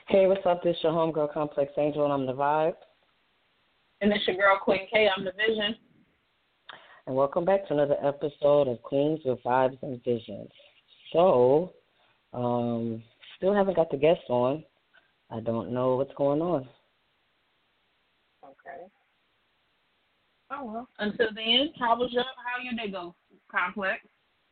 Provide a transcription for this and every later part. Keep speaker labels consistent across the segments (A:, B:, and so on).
A: Hey, what's up? This is your homegirl, Complex Angel, and I'm the Vibe.
B: And it's your girl, Queen K. I'm the Vision.
A: And welcome back to another episode of Queens with Vibes and Visions. So, still haven't got the guests on. I don't know what's going on.
B: Okay. Oh, well. Until then, how your day go, Complex?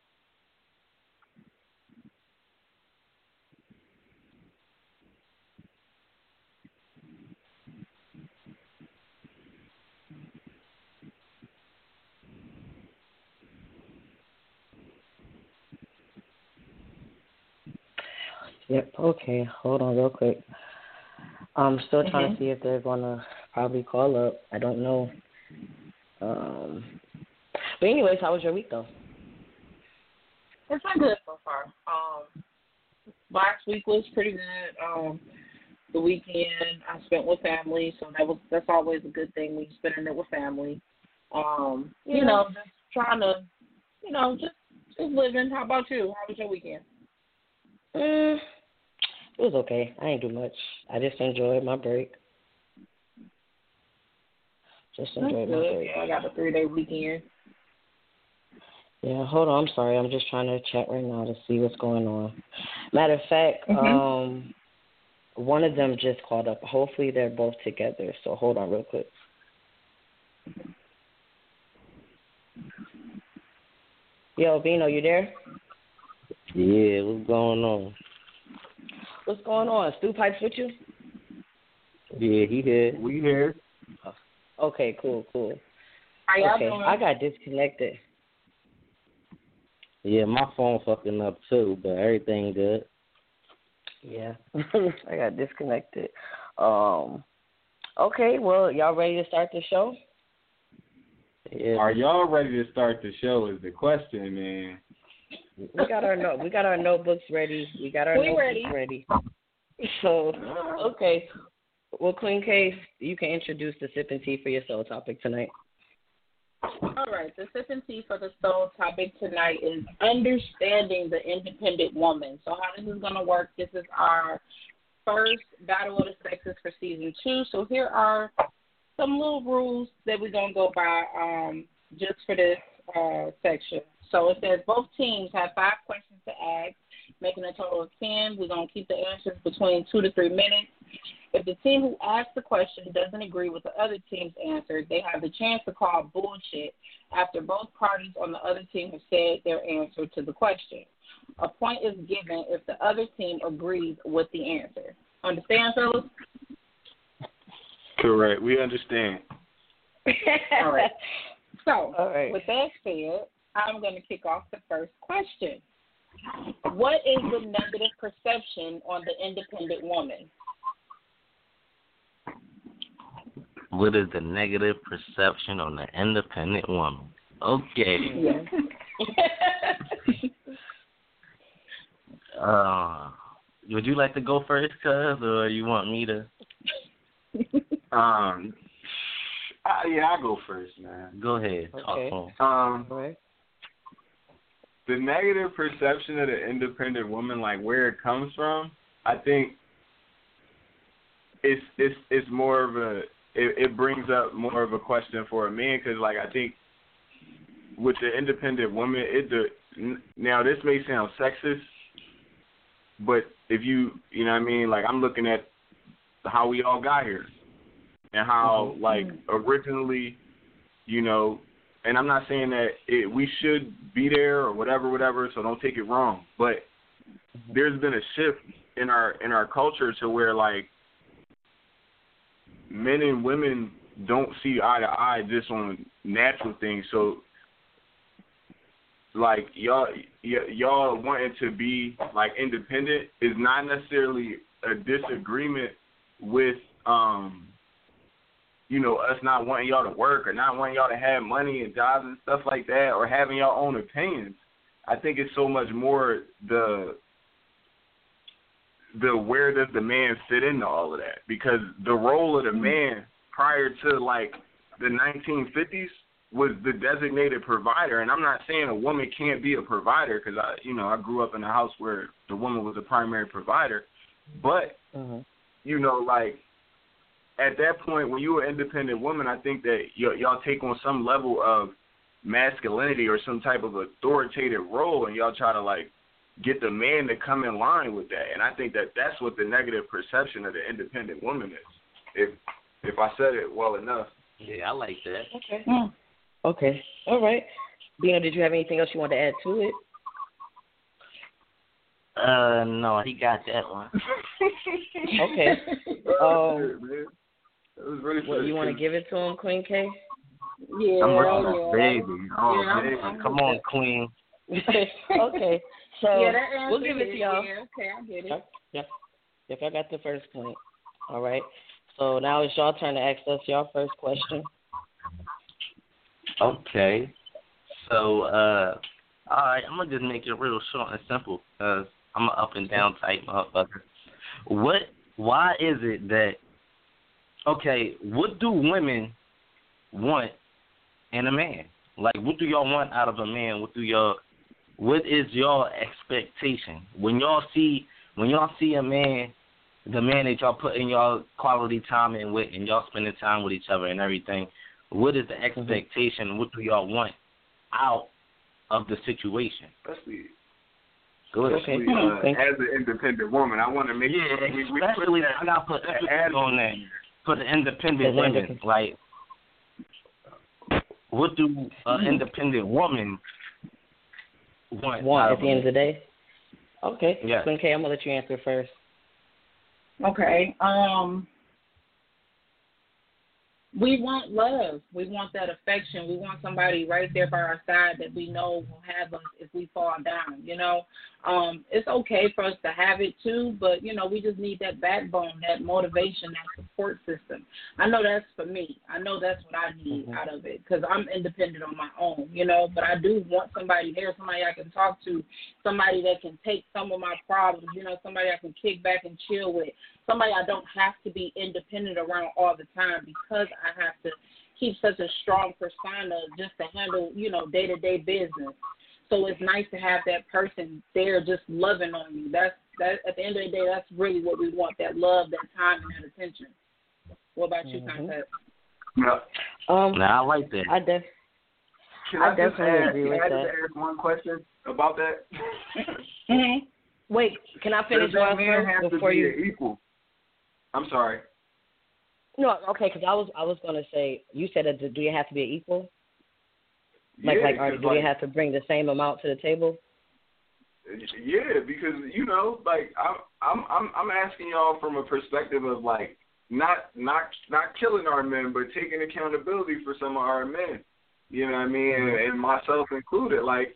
A: Yep, okay. Hold on real quick. I'm still trying to see if they're going to probably call up. I don't know. But anyways, how was your week, though?
B: It's been good so far. Last week was pretty good. The weekend I spent with family, so that's always a good thing when you're spending it with family. You know, just trying to, just living. How about you? How was your weekend?
A: It was okay. I ain't do much. I just enjoyed my break. My break.
B: Yeah, I got a 3-day weekend.
A: Yeah, hold on. I'm sorry. I'm just trying to chat right now to see what's going on. Matter of fact, one of them just called up. Hopefully they're both together. So hold on real quick. Yo, Bino, you there?
C: Yeah, what's going on?
A: What's going on? Stu Pipes with you?
C: Yeah, he here. We here.
A: Okay, cool.
B: How y'all doing?
A: I got disconnected.
C: Yeah, my phone fucking up too, but everything good.
A: Yeah, I got disconnected. Okay, well, y'all ready to start the show?
C: Yeah.
D: Are y'all ready to start the show is the question, man.
A: We got our notebooks ready. We got our notebooks ready. So, okay. Well, Queen K, you can introduce the sipping tea for your soul topic tonight.
B: All right. The sipping tea for the soul topic tonight is understanding the independent woman. So how this is going to work, this is our first Battle of the Sexes for Season 2. So here are some little rules that we're going to go by just for this section. So it says both teams have 5 questions to ask, making a total of 10. We're going to keep the answers between 2 to 3 minutes. If the team who asked the question doesn't agree with the other team's answer, they have the chance to call bullshit after both parties on the other team have said their answer to the question. A point is given if the other team agrees with the answer. Understand, fellas?
D: Correct. We understand.
B: All right. So, with that said, I'm going to kick off the first question. What is the negative perception on the independent woman?
C: What is the negative perception on the independent woman? Okay.
B: Yeah.
C: Would you like to go first, cuz, or you want me to?
D: Yeah, I'll go first, man.
C: Go ahead.
A: Okay.
D: Right. The negative perception of the independent woman, like where it comes from, I think it's more of a it brings up more of a question for a man, because like I think with the independent woman, now this may sound sexist, but if you know what I mean, like I'm looking at how we all got here and how like originally, and I'm not saying that we should be there or whatever, so don't take it wrong, but there's been a shift in our culture to where like men and women don't see eye to eye just on natural things. So like y'all wanting to be like independent is not necessarily a disagreement with us not wanting y'all to work or not wanting y'all to have money and jobs and stuff like that, or having your own opinions. I think it's so much more the where does the man fit into all of that? Because the role of the man prior to like the 1950s was the designated provider. And I'm not saying a woman can't be a provider, because I grew up in a house where the woman was a primary provider, but you know, like, at that point, when you're an independent woman, I think that y'all take on some level of masculinity or some type of authoritative role, and y'all try to, like, get the man to come in line with that. And I think that that's what the negative perception of the independent woman is, if I said it well enough.
C: Yeah, I like that.
A: Okay. Okay. All right. Bino, did you have anything else you want to add to it?
C: No, he got that one.
A: Okay.
D: It was really
A: What, you want to give it to him, Queen K?
B: Yeah,
C: I'm working on baby. Oh, baby. Come on, Queen.
A: Okay. So
B: yeah, that
A: we'll give it to y'all.
B: Yeah, okay, I get it.
A: Yep, I got the first point. All right. So now it's y'all turn to ask us your first question.
C: Okay. So, all right, I'm going to just make it real short and simple because I'm an up and down type motherfucker. Why is it that, okay, what do women want in a man? Like, what do y'all want out of a man? What is your expectation? When y'all see a man, the man that y'all put in y'all quality time in with and y'all spending time with each other and everything, what is the expectation? Mm-hmm. What do y'all want out of the situation?
D: Good. Okay. As an independent woman, I want to make sure we
C: especially I got to put emphasis on that for the independent women. Like, what do an independent woman want
A: at the end of the day? Okay.
C: Yeah.
A: Okay, I'm gonna let you answer first.
B: Okay. We want love. We want that affection. We want somebody right there by our side that we know will have us if we fall down, you know. It's okay for us to have it too, but, you know, we just need that backbone, that motivation, that support system. I know that's for me. I know that's what I need out of it because I'm independent on my own, you know, but I do want somebody there, somebody I can talk to, somebody that can take some of my problems, you know, somebody I can kick back and chill with, somebody I don't have to be independent around all the time because I have to keep such a strong persona just to handle, you know, day-to-day business. So it's nice to have that person there just loving on you. That at the end of the day, that's really what we want, that love, that time, and that attention. What about you, Contact?
D: Yeah.
C: I like that.
A: I definitely agree with that.
D: Can I just ask one question about that?
B: Mm-hmm.
A: Wait, can I finish one first before you?
D: Equal? I'm sorry.
A: No, okay, because I was gonna say, you said that do you have to be equal? Do you have to bring the same amount to the table?
D: Yeah, because you know, like I'm asking y'all from a perspective of like not killing our men, but taking accountability for some of our men. You know what I mean, and myself included. Like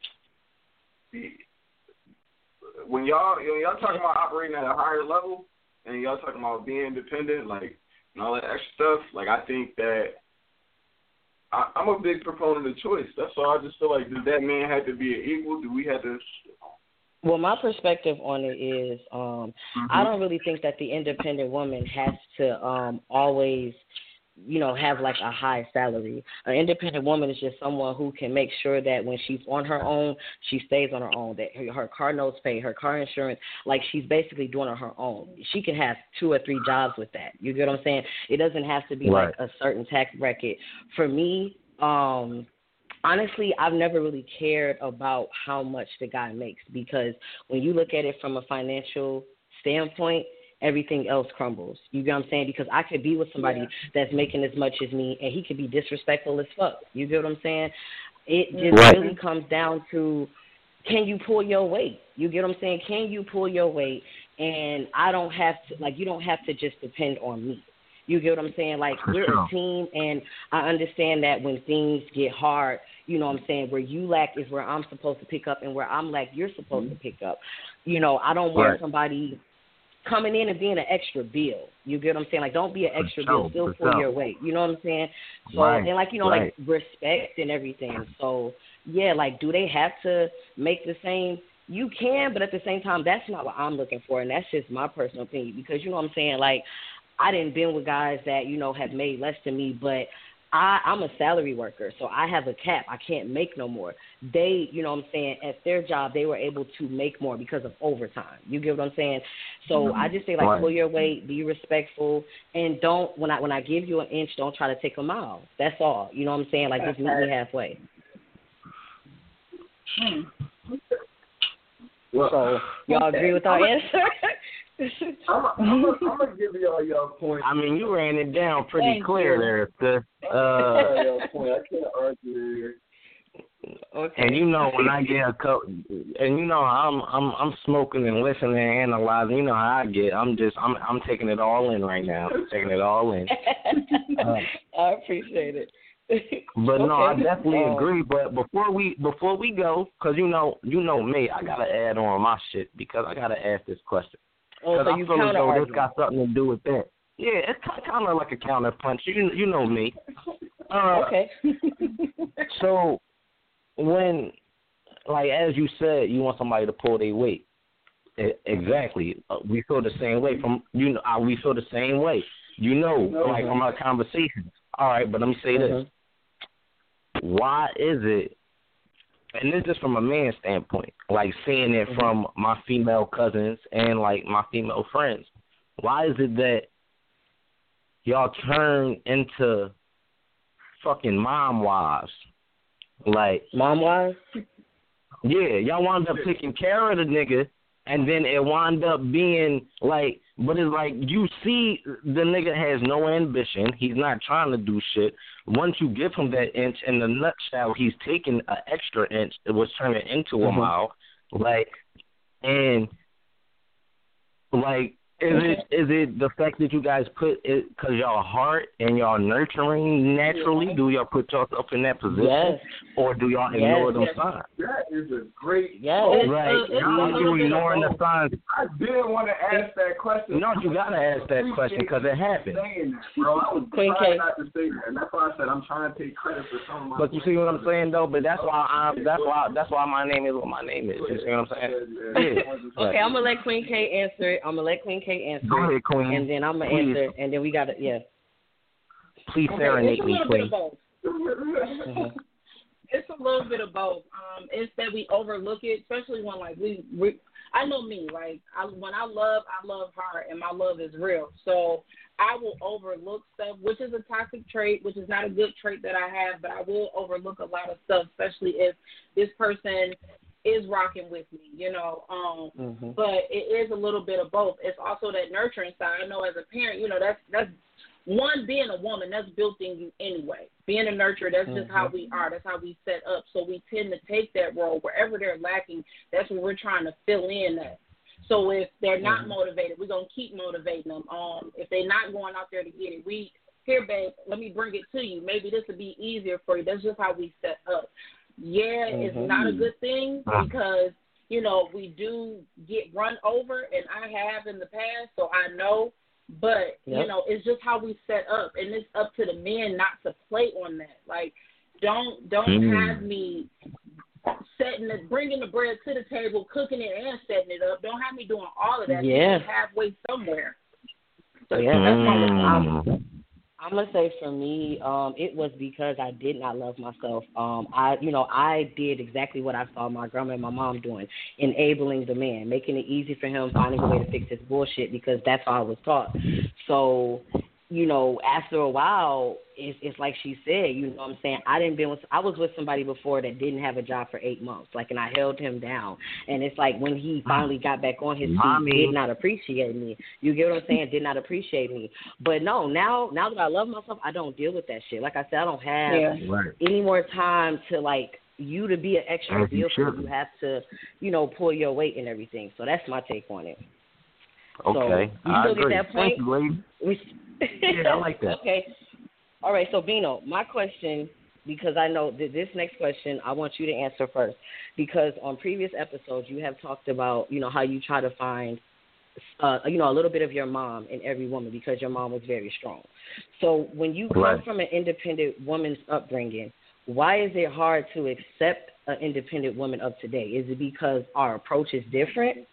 D: when y'all talking about operating at a higher level, and y'all talking about being independent, like and all that extra stuff. Like I think that. I'm a big proponent of choice. That's all. I just feel like, does that man have to be an equal? Do we have to?
A: Well, my perspective on it is I don't really think that the independent woman has to always, you know, have like a high salary. An independent woman is just someone who can make sure that when she's on her own, she stays on her own, that her car notes paid, her car insurance, like she's basically doing it on her own. She can have 2 or 3 jobs with that. You get what I'm saying? It doesn't have to be like a certain tax bracket. For me, honestly, I've never really cared about how much the guy makes because when you look at it from a financial standpoint, everything else crumbles. You get what I'm saying? Because I could be with somebody that's making as much as me, and he could be disrespectful as fuck. You get what I'm saying? It just really comes down to, can you pull your weight? You get what I'm saying? Can you pull your weight? And I don't have to, like, you don't have to just depend on me. You get what I'm saying? Like, we're a team, and I understand that when things get hard, you know what I'm saying, where you lack is where I'm supposed to pick up, and where I'm lack, you're supposed to pick up. You know, I don't want somebody coming in and being an extra bill. You get what I'm saying? Like, don't be an extra bill. Still pull your weight. You know what I'm saying? So, and like, you know, like respect and everything. So, yeah, like, do they have to make the same? You can, but at the same time, that's not what I'm looking for, and that's just my personal opinion because, you know what I'm saying? Like, I didn't been with guys that, you know, have made less than me, but I'm a salary worker, so I have a cap. I can't make no more. They, you know what I'm saying, at their job, they were able to make more because of overtime. You get what I'm saying? So I just say, like, pull your weight, be respectful, and don't, when I give you an inch, don't try to take a mile. That's all. You know what I'm saying? Like, just meet me halfway.
E: Well,
A: so, y'all agree with our answer?
E: I'm gonna give y'all your point.
C: I mean, you ran it down pretty clear there, sis.
E: I can't argue here.
A: Okay.
C: And you know when I get a and you know I'm smoking and listening and analyzing. You know how I get. I'm taking it all in right now. Taking it all in.
A: I appreciate it.
C: But no, I definitely agree. But before we go, because you know me, I gotta add on my shit because I gotta ask this question. Because I feel as though this got something to do with that. Yeah, it's kind of like a counter punch. You know me.
A: Okay.
C: So when, like as you said, you want somebody to pull their weight. Exactly. We feel the same way. We feel the same way. You know, like from our conversations. All right, but let me say this. Why is it? And this is from a man's standpoint, like seeing it from my female cousins and like my female friends. Why is it that y'all turn into fucking mom wives? Like
A: mom wives?
C: Yeah, y'all wound up taking care of the nigga, and then it wound up being like, but it's like you see the nigga has no ambition. He's not trying to do shit. Once you give him that inch, in the nutshell, he's taking an extra inch. It was turning into a mile. Like, and like, is it the fact that you guys put it because y'all heart and y'all nurturing naturally? Do y'all put yourself in that position, or do y'all ignore them signs?
E: That is a great.
C: Right. You ignoring the signs.
E: I didn't want to ask that question.
C: No, you gotta ask that question because it happened.
E: Bro, I was trying not to say that, and that's why I said I'm trying to take credit for some of my.
C: But you see what I'm saying, though. But that's why my name is what my name is. You see what I'm saying? Yeah.
A: Okay, I'm gonna let Queen K answer it.
C: Go ahead, Queen.
A: And then I'm gonna answer, and then we got to
C: Please serenade me, Queen.
B: It's a little bit of both. It's that we overlook it, especially when like we I know me, like when I love hard, and my love is real. So I will overlook stuff, which is a toxic trait, which is not a good trait that I have, but I will overlook a lot of stuff, especially if this person is rocking with me, you know. But it is a little bit of both. It's also that nurturing side. I know as a parent, you know, that's one, being a woman, that's built in you anyway. Being a nurturer, that's just how we are. That's how we set up. So we tend to take that role. Wherever they're lacking, that's what we're trying to fill in at. So if they're not motivated, we're going to keep motivating them. If they're not going out there to get it, here, babe, let me bring it to you. Maybe this will be easier for you. That's just how we set up. Yeah, it's not a good thing because, you know, we do get run over, and I have in the past, so I know. But, you know, it's just how we set up, and it's up to the men not to play on that. Like, don't have me bringing the bread to the table, cooking it and setting it up. Don't have me doing all of that.
A: Yeah.
B: Halfway somewhere.
A: So, that's my I'm gonna say for me, it was because I did not love myself. I did exactly what I saw my grandma and my mom doing, enabling the man, making it easy for him, finding a way to fix his bullshit because that's how I was taught. So, you know, after a while, it's like she said, you know what I'm saying? I was with somebody before that didn't have a job for 8 months, and I held him down. And it's like when he finally got back on his feet, did not appreciate me. You get what I'm saying? Did not appreciate me. But no, now that I love myself, I don't deal with that shit. Like I said, I don't have any more time to you to be an extra deal for you have to, you know, pull your weight and everything. So that's my take on it.
C: Okay.
A: So you still get that point?
C: Thank you, lady. Yeah, I like that.
A: Okay. All right, so Bino, my question, because I know that this next question I want you to answer first, because on previous episodes you have talked about, you know, how you try to find, a little bit of your mom in every woman because your mom was very strong. So when you come from an independent woman's upbringing, why is it hard to accept an independent woman of today? Is it because our approach is different?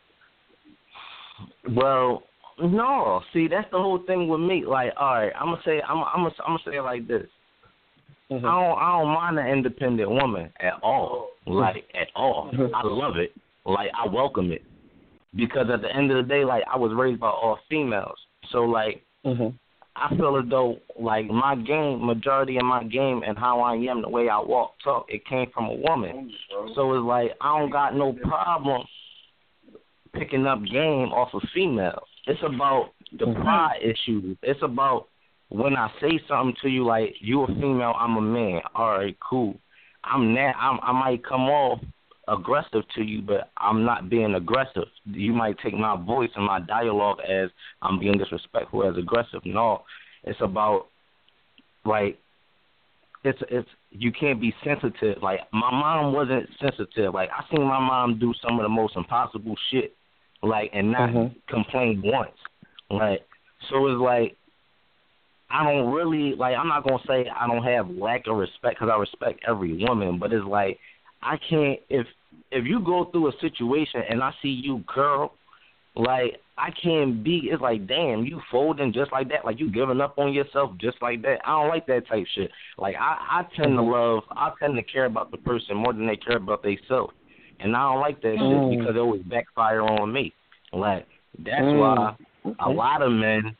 C: Well, no. See, that's the whole thing with me. Like, all right, I'm gonna say it like this. I don't mind an independent woman at all. Like, at all. I love it. Like, I welcome it. Because at the end of the day, like, I was raised by all females. So, like, I feel as though, like, my game, majority of my game and how I am, the way I walk, talk, it came from a woman. So it's like, I don't got no problem picking up game off of females. It's about the pride issues. It's about when I say something to you, like, you a female, I'm a man. All right, cool. I might come off aggressive to you, but I'm not being aggressive. You might take my voice and my dialogue as I'm being disrespectful, as aggressive. No, it's about, like, it's you can't be sensitive. Like, my mom wasn't sensitive. Like, I seen my mom do some of the most impossible shit, like, and not complain once. Like, so it's like, I don't really, like, I'm not going to say I don't have lack of respect, because I respect every woman, but it's like, I can't, if you go through a situation and I see you, girl, like, I can't be, it's like, damn, you folding just like that, like, you giving up on yourself just like that. I don't like that type shit. Like, I tend to care about the person more than they care about themselves. And I don't like that shit because it always backfire on me. Like, that's why a lot of men,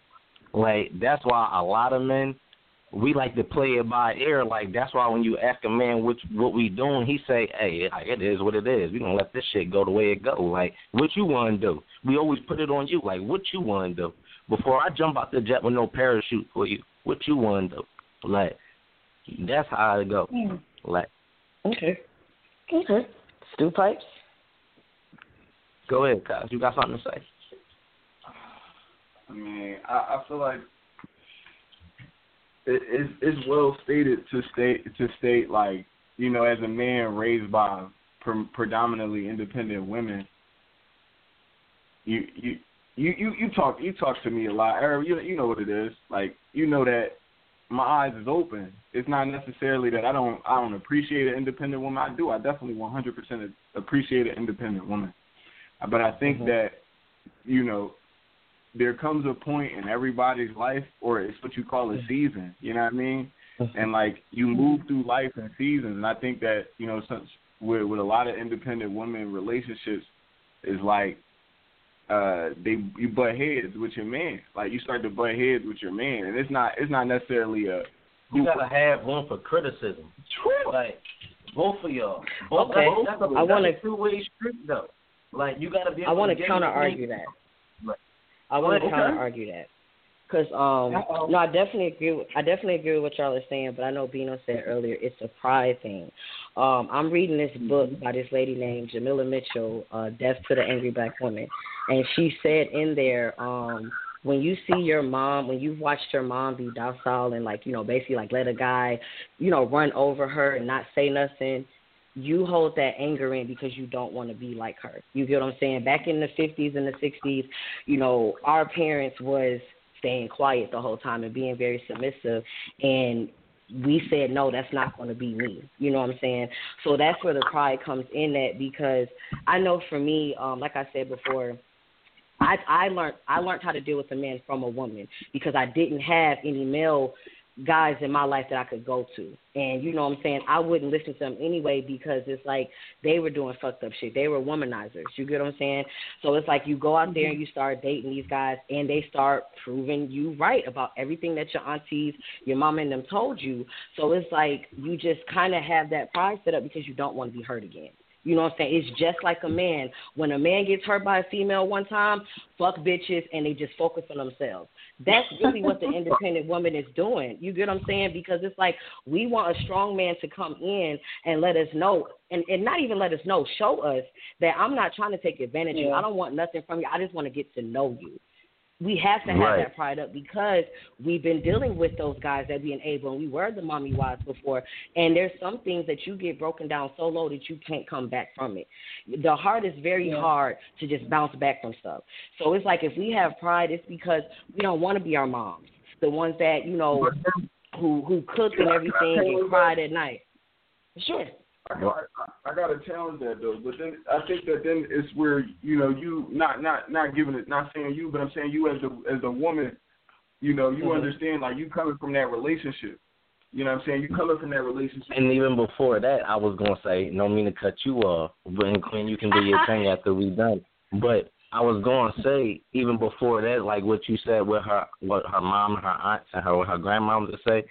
C: we like to play it by ear. Like, that's why when you ask a man what we doing, he say, hey, it is what it is. We gonna let this shit go the way it go. Like, what you want to do? We always put it on you. Like, what you want to do? Before I jump out the jet with no parachute for you, what you want to do? Like, that's how it go. Like,
A: okay. Stu Pipes?
C: Go ahead, Kyle. You got something to say?
D: I mean, I feel like it's well stated to state like, you know, as a man raised by predominantly independent women, you talk to me a lot. You know what it is. Like, you know that my eyes is open. It's not necessarily that I don't appreciate an independent woman. I do. I definitely 100% appreciate an independent woman. But I think that, you know, there comes a point in everybody's life, or it's what you call a season, you know what I mean? And, like, you move through life in seasons, and I think that, you know, with a lot of independent women relationships, is like you butt heads with your man. Like, you start to butt heads with your man, and it's not necessarily a...
C: You got to have room for criticism. True. Like, both of y'all.
A: Okay.
C: That's a two-way street, though. Like, you got to be able
A: I want to counter-argue that. I want to counter-argue that. Because, no, I definitely agree with what y'all are saying, but I know Bino said earlier it's a pride thing. I'm reading this book by this lady named Jamila Mitchell, Death to the Angry Black Woman, and she said in there, when you see your mom, when you've watched your mom be docile and, like, you know, basically, like, let a guy, you know, run over her and not say nothing, you hold that anger in because you don't want to be like her. You get what I'm saying? Back in the 50s and the 60s, you know, our parents was staying quiet the whole time and being very submissive, and we said, no, that's not going to be me. You know what I'm saying? So that's where the pride comes in at, because I know for me, like I said before, I learned how to deal with a man from a woman because I didn't have any male guys in my life that I could go to. And you know what I'm saying? I wouldn't listen to them anyway because it's like they were doing fucked up shit. They were womanizers. You get what I'm saying? So it's like you go out there and you start dating these guys and they start proving you right about everything that your aunties, your mom and them told you. So it's like you just kind of have that pride set up because you don't want to be hurt again. You know what I'm saying? It's just like a man. When a man gets hurt by a female one time, fuck bitches, and they just focus on themselves. That's really what the independent woman is doing. You get what I'm saying? Because it's like we want a strong man to come in and let us know, and not even let us know, show us that I'm not trying to take advantage of you. I don't want nothing from you. I just want to get to know you. We have to have that pride up because we've been dealing with those guys that we enable, and we were the mommy wives before, and there's some things that you get broken down so low that you can't come back from it. The heart is very hard to just bounce back from stuff. So it's like if we have pride, it's because we don't want to be our moms, the ones that, you know, who cook and everything and cried at night. Sure.
E: I gotta challenge that though, but then I think that then it's where, you know, you not giving it, not saying you, but I'm saying you as a woman, you know, you understand, like, you coming from that relationship, You know what I'm saying? You come up in that relationship.
C: And even before that, I was going to say, no mean to cut you off, but Queen, you can do your thing after we done. But I was going to say, even before that, like what you said with her, what her mom and her aunts and her grandmoms would say,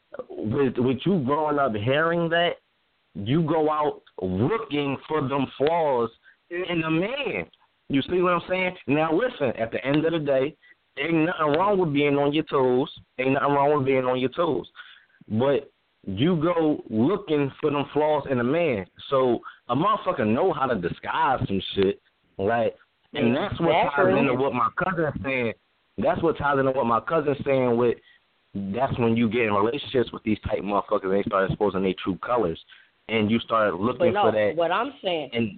C: with you growing up hearing that, you go out looking for them flaws in a man. You see what I'm saying? Now, listen, at the end of the day, ain't nothing wrong with being on your toes. Ain't nothing wrong with being on your toes. But you go looking for them flaws in a man. So a motherfucker know how to disguise some shit, right? And that's what ties into what my cousin's saying. That's what ties into what my cousin's saying with, that's when you get in relationships with these type motherfuckers and they start exposing their true colors. And you start looking for that.
A: What I'm saying,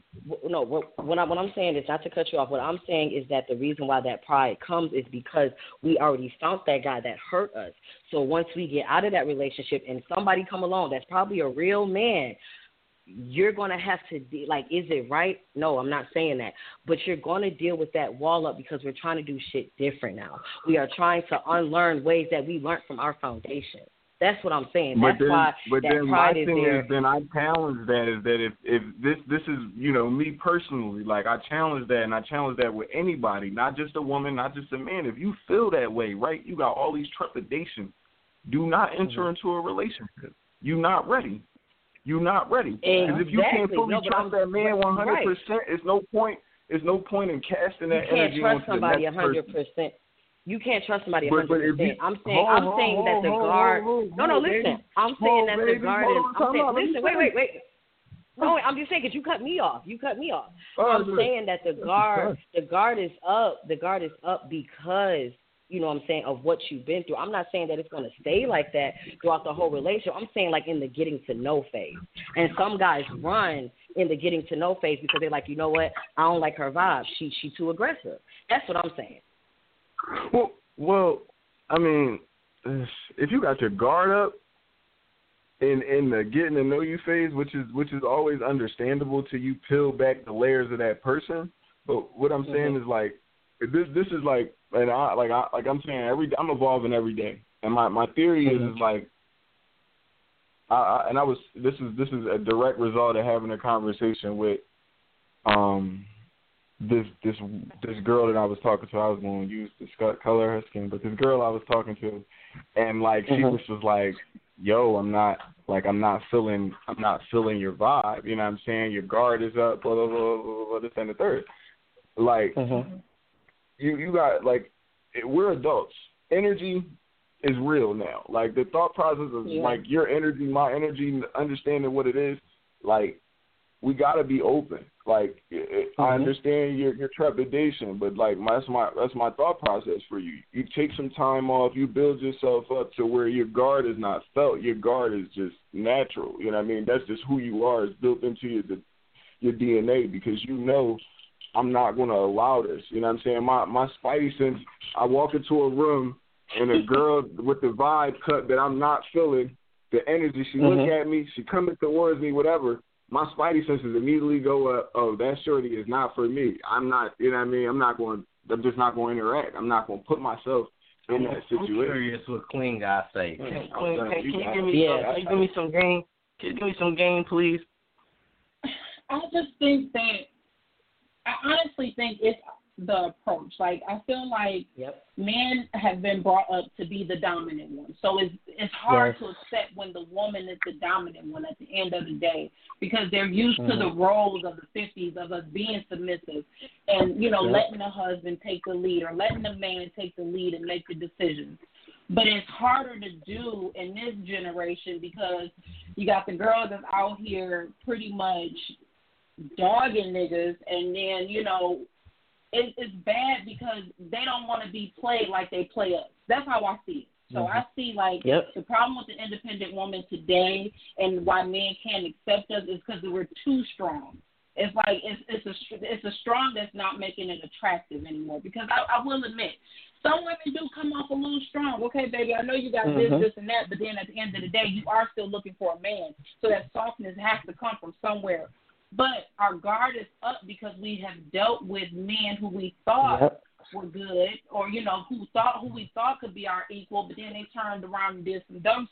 A: what I'm saying is, not to cut you off, what I'm saying is that the reason why that pride comes is because we already found that guy that hurt us. So once we get out of that relationship and somebody come along that's probably a real man, you're going to have to, is it right? No, I'm not saying that. But you're going to deal with that wall up because we're trying to do shit different now. We are trying to unlearn ways that we learned from our foundation. That's what I'm saying. That's why that pride is there.
E: Then I challenge that is that if this is, me personally, like I challenge that, and I challenge that with anybody, not just a woman, not just a man. If you feel that way, right, you got all these trepidations, do not enter into a relationship. You're not ready. You're not ready. Because if you can't fully trust that man 100%, it's no point in casting that energy onto the next person.
A: You can't trust somebody 100%. You can't trust somebody 100%. I'm saying that the guard. No, listen. I'm saying that the guard is. Listen, wait. No, I'm just saying because you cut me off. I'm saying that the guard is up. The guard is up because, you know what I'm saying, of what you've been through. I'm not saying that it's going to stay like that throughout the whole relationship. I'm saying like in the getting to know phase. And some guys run in the getting to know phase because they're like, you know what, I don't like her vibe. She too aggressive. That's what I'm saying.
E: Well, I mean, if you got your guard up in the getting to know you phase, which is always understandable till you peel back the layers of that person. But what I'm saying is like this is like, and I'm saying I'm evolving every day, and my theory is like, this is a direct result of having a conversation with this girl that I was talking to. I was going to use the color of her skin, but this girl I was talking to, and like she was just like, yo, I'm not feeling your vibe. You know what I'm saying? Your guard is up, blah blah blah blah, blah this and the third. Like you got like, we're adults. Energy is real now. Like the thought process of like your energy, my energy, understanding what it is. Like we got to be open. Like I understand your trepidation, but like that's my thought process for you. You take some time off. You build yourself up to where your guard is not felt. Your guard is just natural. You know what I mean? That's just who you are. It's built into your DNA because you know I'm not going to allow this. You know what I'm saying? My spidey sense. I walk into a room and a girl with the vibe cut that I'm not feeling, the energy. She look at me. She coming towards me. Whatever. My spidey senses immediately go up, oh, that shorty is not for me. I'm not, you know what I mean? I'm just not going to interact. I'm not going to put myself in that situation.
C: I'm curious what Queen guys say. Can you give me some game? Can you give me some game, please?
B: I just think that, I honestly think it's the approach. Like, I feel like men have been brought up to be the dominant one. So it's hard to accept when the woman is the dominant one at the end of the day because they're used to the roles of the 50s of us being submissive and, letting the husband take the lead or letting the man take the lead and make the decisions. But it's harder to do in this generation because you got the girls that's out here pretty much dogging niggas and then, it's bad because they don't want to be played like they play us. That's how I see it. So I see, the problem with the independent woman today and why men can't accept us is because we're too strong. It's like it's a strong that's not making it attractive anymore. Because I will admit, some women do come off a little strong. Okay, baby, I know you got this, and that, but then at the end of the day, you are still looking for a man. So that softness has to come from somewhere. But our guard is up because we have dealt with men who we thought were good or, who we thought could be our equal, but then they turned around and did some dumb stuff.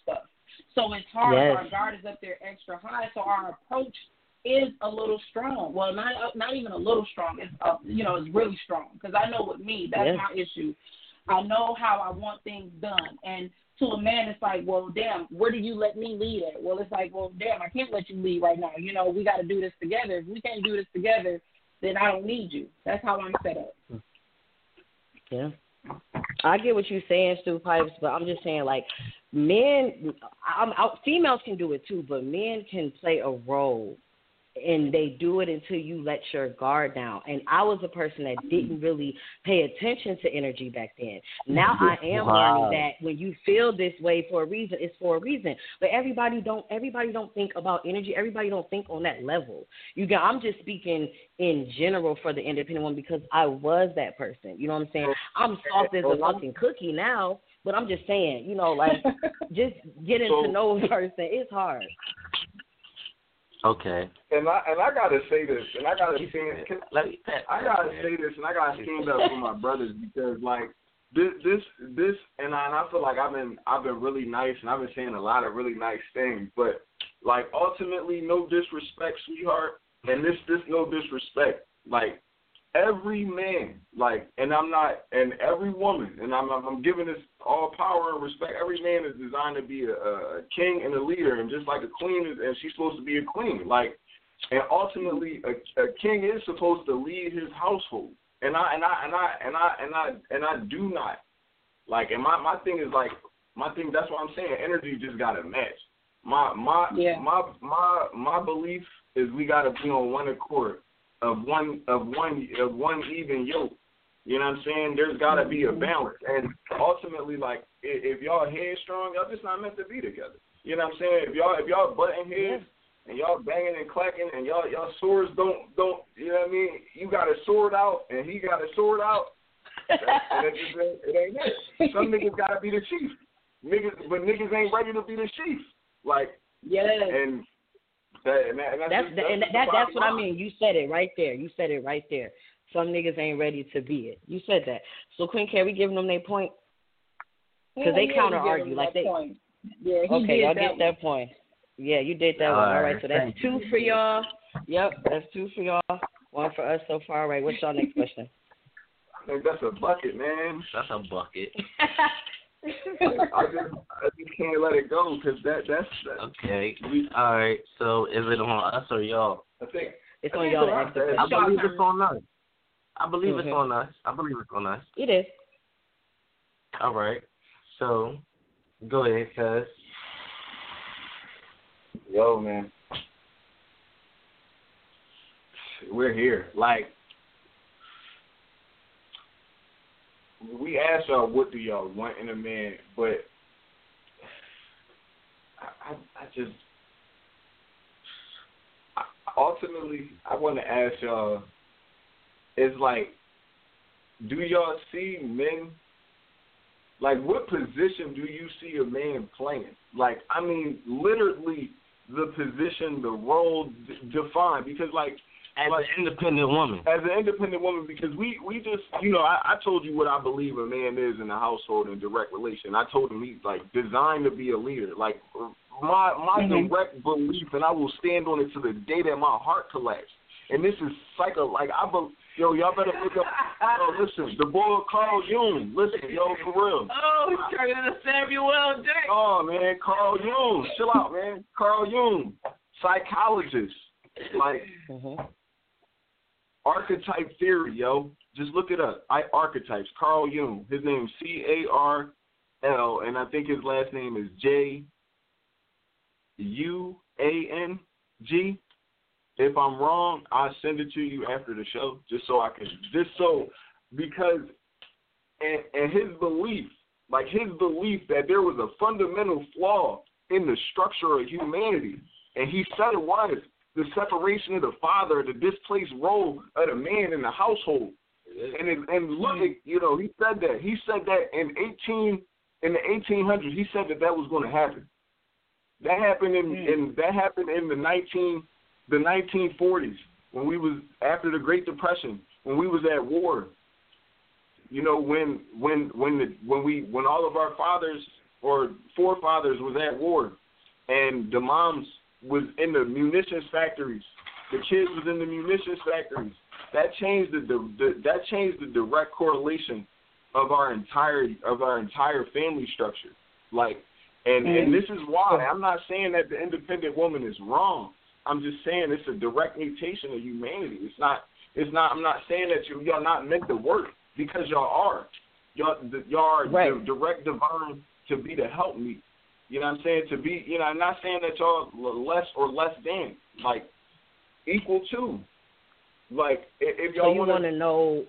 B: So it's hard.
A: Yes.
B: Our guard is up there extra high, so our approach is a little strong. Well, not even a little strong. It's it's really strong. Because I know with me, that's my issue. I know how I want things done, and to a man, it's like, well, damn, where do you let me lead at? Well, it's like, well, damn, I can't let you lead right now. We got to do this together. If we can't do this together, then I don't need you. That's how I'm set up.
A: Yeah. I get what you're saying, Stu Pipes, but I'm just saying, like, men, females can do it too, but men can play a role, and they do it until you let your guard down. And I was a person that didn't really pay attention to energy back then. Now I am learning that when you feel this way for a reason, it's for a reason. But everybody don't think about energy. Everybody don't think on that level. I'm just speaking in general for the independent one because I was that person. You know what I'm saying? I'm soft as a fucking cookie now, but I'm just saying, just getting to know a person, it's hard.
C: Okay.
E: And I gotta say this, and I gotta say this, and I gotta stand up for my brothers because like this, and I feel like I've been really nice, and I've been saying a lot of really nice things, but like ultimately, no disrespect, sweetheart, and this no disrespect, like every man, like, and every woman, and I'm giving this all power and respect. Every man is designed to be a king and a leader, and just like a queen is, and she's supposed to be a queen, like, and ultimately a king is supposed to lead his household, and I do not, like, and my thing is like, that's what I'm saying. Energy just gotta match. My belief is we gotta be on one accord. Of one even yoke. You know what I'm saying? There's got to be a balance. And ultimately, like, if y'all headstrong, y'all just not meant to be together. You know what I'm saying? If y'all butting heads and y'all banging and clacking and y'all swords don't, you know what I mean? You got a sword out and he got a sword out. It ain't it. Some niggas got to be the chief. Niggas ain't ready to be the chief. Like, and
A: that's what I mean. You said it right there. Some niggas ain't ready to be it. You said that. So Queen K, we giving them their point? Because they counter argue like they.
B: Point. Yeah,
A: okay, y'all get that point. Yeah, you did that one. All right, so that's 2 for y'all. Yep, that's 2 for y'all. 1 for us so far. All right, what's y'all next question?
E: I think that's a bucket, man.
C: That's a bucket.
E: I just can't let it go because that's
C: okay. All right. So is it on us or y'all?
E: I think
A: it's on y'all to ask the question.
C: I believe it's on us. I believe it's on us.
A: It is.
C: All right. So go ahead, cuz.
E: Yo, man. We're here. Like, we asked y'all what do y'all want in a man, but ultimately I want to ask y'all, it's like, do y'all see men, like what position do you see a man playing? Like, I mean, literally the position, the role defined, because like,
C: As an independent woman,
E: because we just, I told you what I believe a man is in a household and direct relation. I told him he's like designed to be a leader. Like my direct belief, and I will stand on it to the day that my heart collapses. And this is y'all better look up. Listen, the boy Carl Jung. Listen, for real.
C: Oh, he's turning into Samuel Jackson.
E: Oh man, Carl Jung. Chill out, man. Carl Jung, psychologist. Like. Archetype theory, yo. Just look it up. Archetypes. Carl Jung. His name is C-A-R-L, and I think his last name is J-U-A-N-G. If I'm wrong, I'll send it to you after the show, because his belief that there was a fundamental flaw in the structure of humanity, and he said it was the separation of the father, the displaced role of the man in the household. And look, he said that. He said that in the 1800s. He said that was going to happen. That happened in the 1940s when we was after the Great Depression, when we was at war. When all of our fathers
D: or forefathers was at war, and the moms was in the munitions factories, the kids was in the munitions factories. That changed the direct correlation of our entire family structure. Like, and this is why I'm not saying that the independent woman is wrong. I'm just saying it's a direct mutation of humanity. It's not. I'm not saying that y'all not meant to work, because y'all are. Y'all are the direct divine to be the helpmeet. You know what I'm saying? To be, I'm not saying that y'all less or less than, like, equal to. Like, if y'all
A: want to know,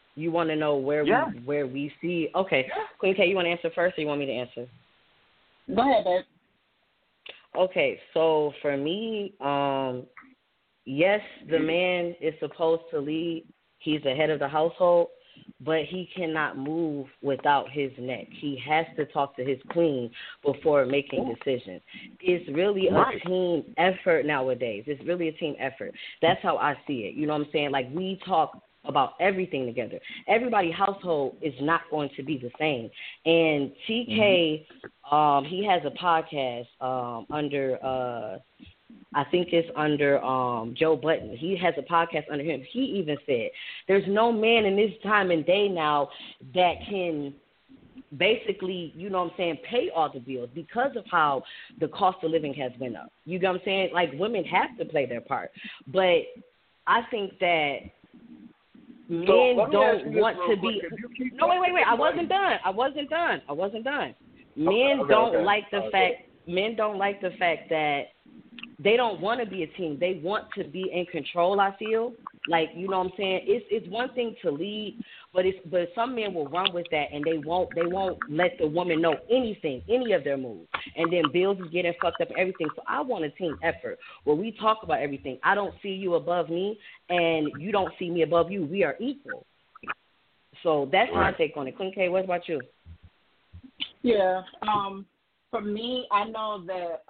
A: where we see. Okay, Queen K, you want to answer first, or you want me to answer?
B: Go ahead, babe.
A: Okay, so for me, yes, the man is supposed to lead. He's the head of the household, but he cannot move without his neck. He has to talk to his queen before making decisions. It's really a team effort nowadays. It's really a team effort. That's how I see it. You know what I'm saying? Like, we talk about everything together. Everybody's household is not going to be the same. And TK, he has a podcast under I think it's under Joe Budden. He has a podcast under him. He even said there's no man in this time and day now that can basically, you know what I'm saying, pay all the bills because of how the cost of living has been up. You know what I'm saying? Like, women have to play their part. But I think that men don't want to be – no, wait. I wasn't done. Men don't like the fact that they don't want to be a team. They want to be in control, I feel. Like, you know what I'm saying? It's one thing to lead, but some men will run with that, and they won't let the woman know anything, any of their moves. And then bills is getting fucked up and everything. So I want a team effort where we talk about everything. I don't see you above me, and you don't see me above you. We are equal. So that's my take on it. Queen K, what about you?
B: Yeah. For me, I know that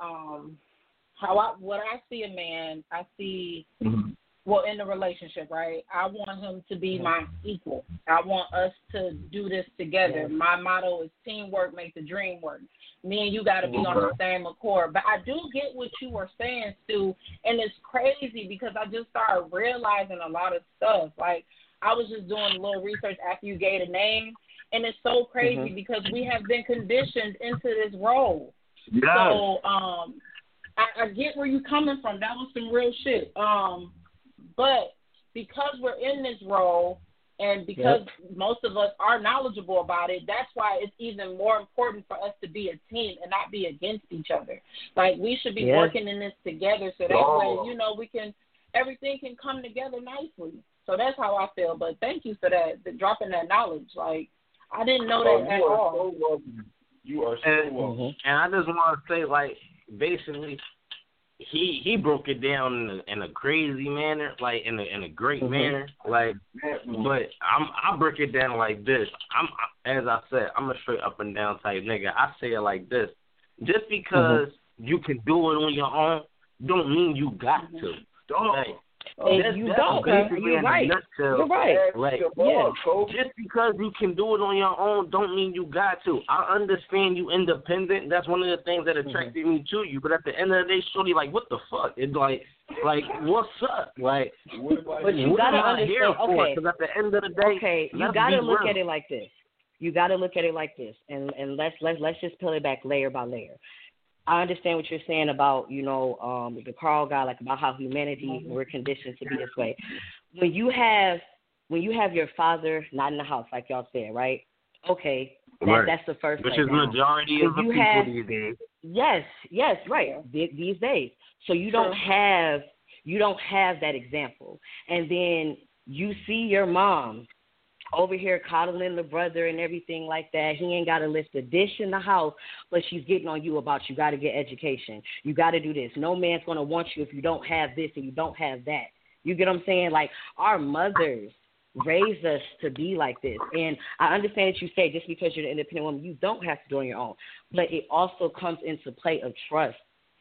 B: when I see a man, I see, well, in the relationship, right, I want him to be my equal. I want us to do this together. My motto is teamwork makes the dream work. Me and you got to be on the same accord. But I do get what you were saying, Stu, and it's crazy because I just started realizing a lot of stuff. Like, I was just doing a little research after you gave a name, and it's so crazy because we have been conditioned into this role. Yes. So I get where you're coming from. That was some real shit. But because we're in this role and because most of us are knowledgeable about it, that's why it's even more important for us to be a team and not be against each other. Like, we should be working in this together so that way, everything can come together nicely. So that's how I feel. But thank you for that, dropping that knowledge. Like, I didn't know that at all.
D: You are so welcome.
C: And I just want to say, like, basically, he broke it down in a crazy manner, like in a great manner, like. But I break it down like this. As I said, I'm a straight up and down type nigga. I say it like this: just because you can do it on your own, don't mean you got to.
A: You don't. You're right. You're right.
C: Like, just because you can do it on your own don't mean you got to. I understand you independent. That's one of the things that attracted me to you. But at the end of the day, shorty, like, what the fuck? It's like what's up? Like,
A: but you gotta understand. Okay.
C: Because at the end of the day,
A: you gotta look at it like this. And let's just peel it back layer by layer. I understand what you're saying about, the Carl guy, like about how humanity, we're conditioned to be this way. When you have your father not in the house, like y'all said, right? Okay, that's the first.
C: Which is majority of the people these days.
A: Yes, right. These days. So you don't have that example, and then you see your mom over here coddling the brother and everything like that. He ain't got to lift a dish in the house, but she's getting on you about you got to get education. You got to do this. No man's going to want you if you don't have this and you don't have that. You get what I'm saying? Like, our mothers raised us to be like this. And I understand that you say just because you're an independent woman, you don't have to do it on your own. But it also comes into play of trust.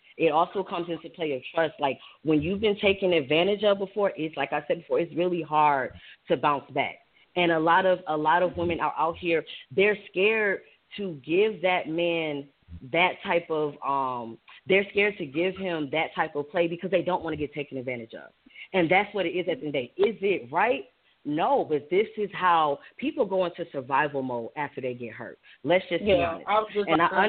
A: Like, when you've been taken advantage of before, it's like I said before, it's really hard to bounce back. And a lot of women are out here, they're scared to give that man that type of they're scared to give him that type of play because they don't want to get taken advantage of. And that's what it is at the end of the day. Is it right? No, but this is how people go into survival mode after they get hurt. Let's just be honest. I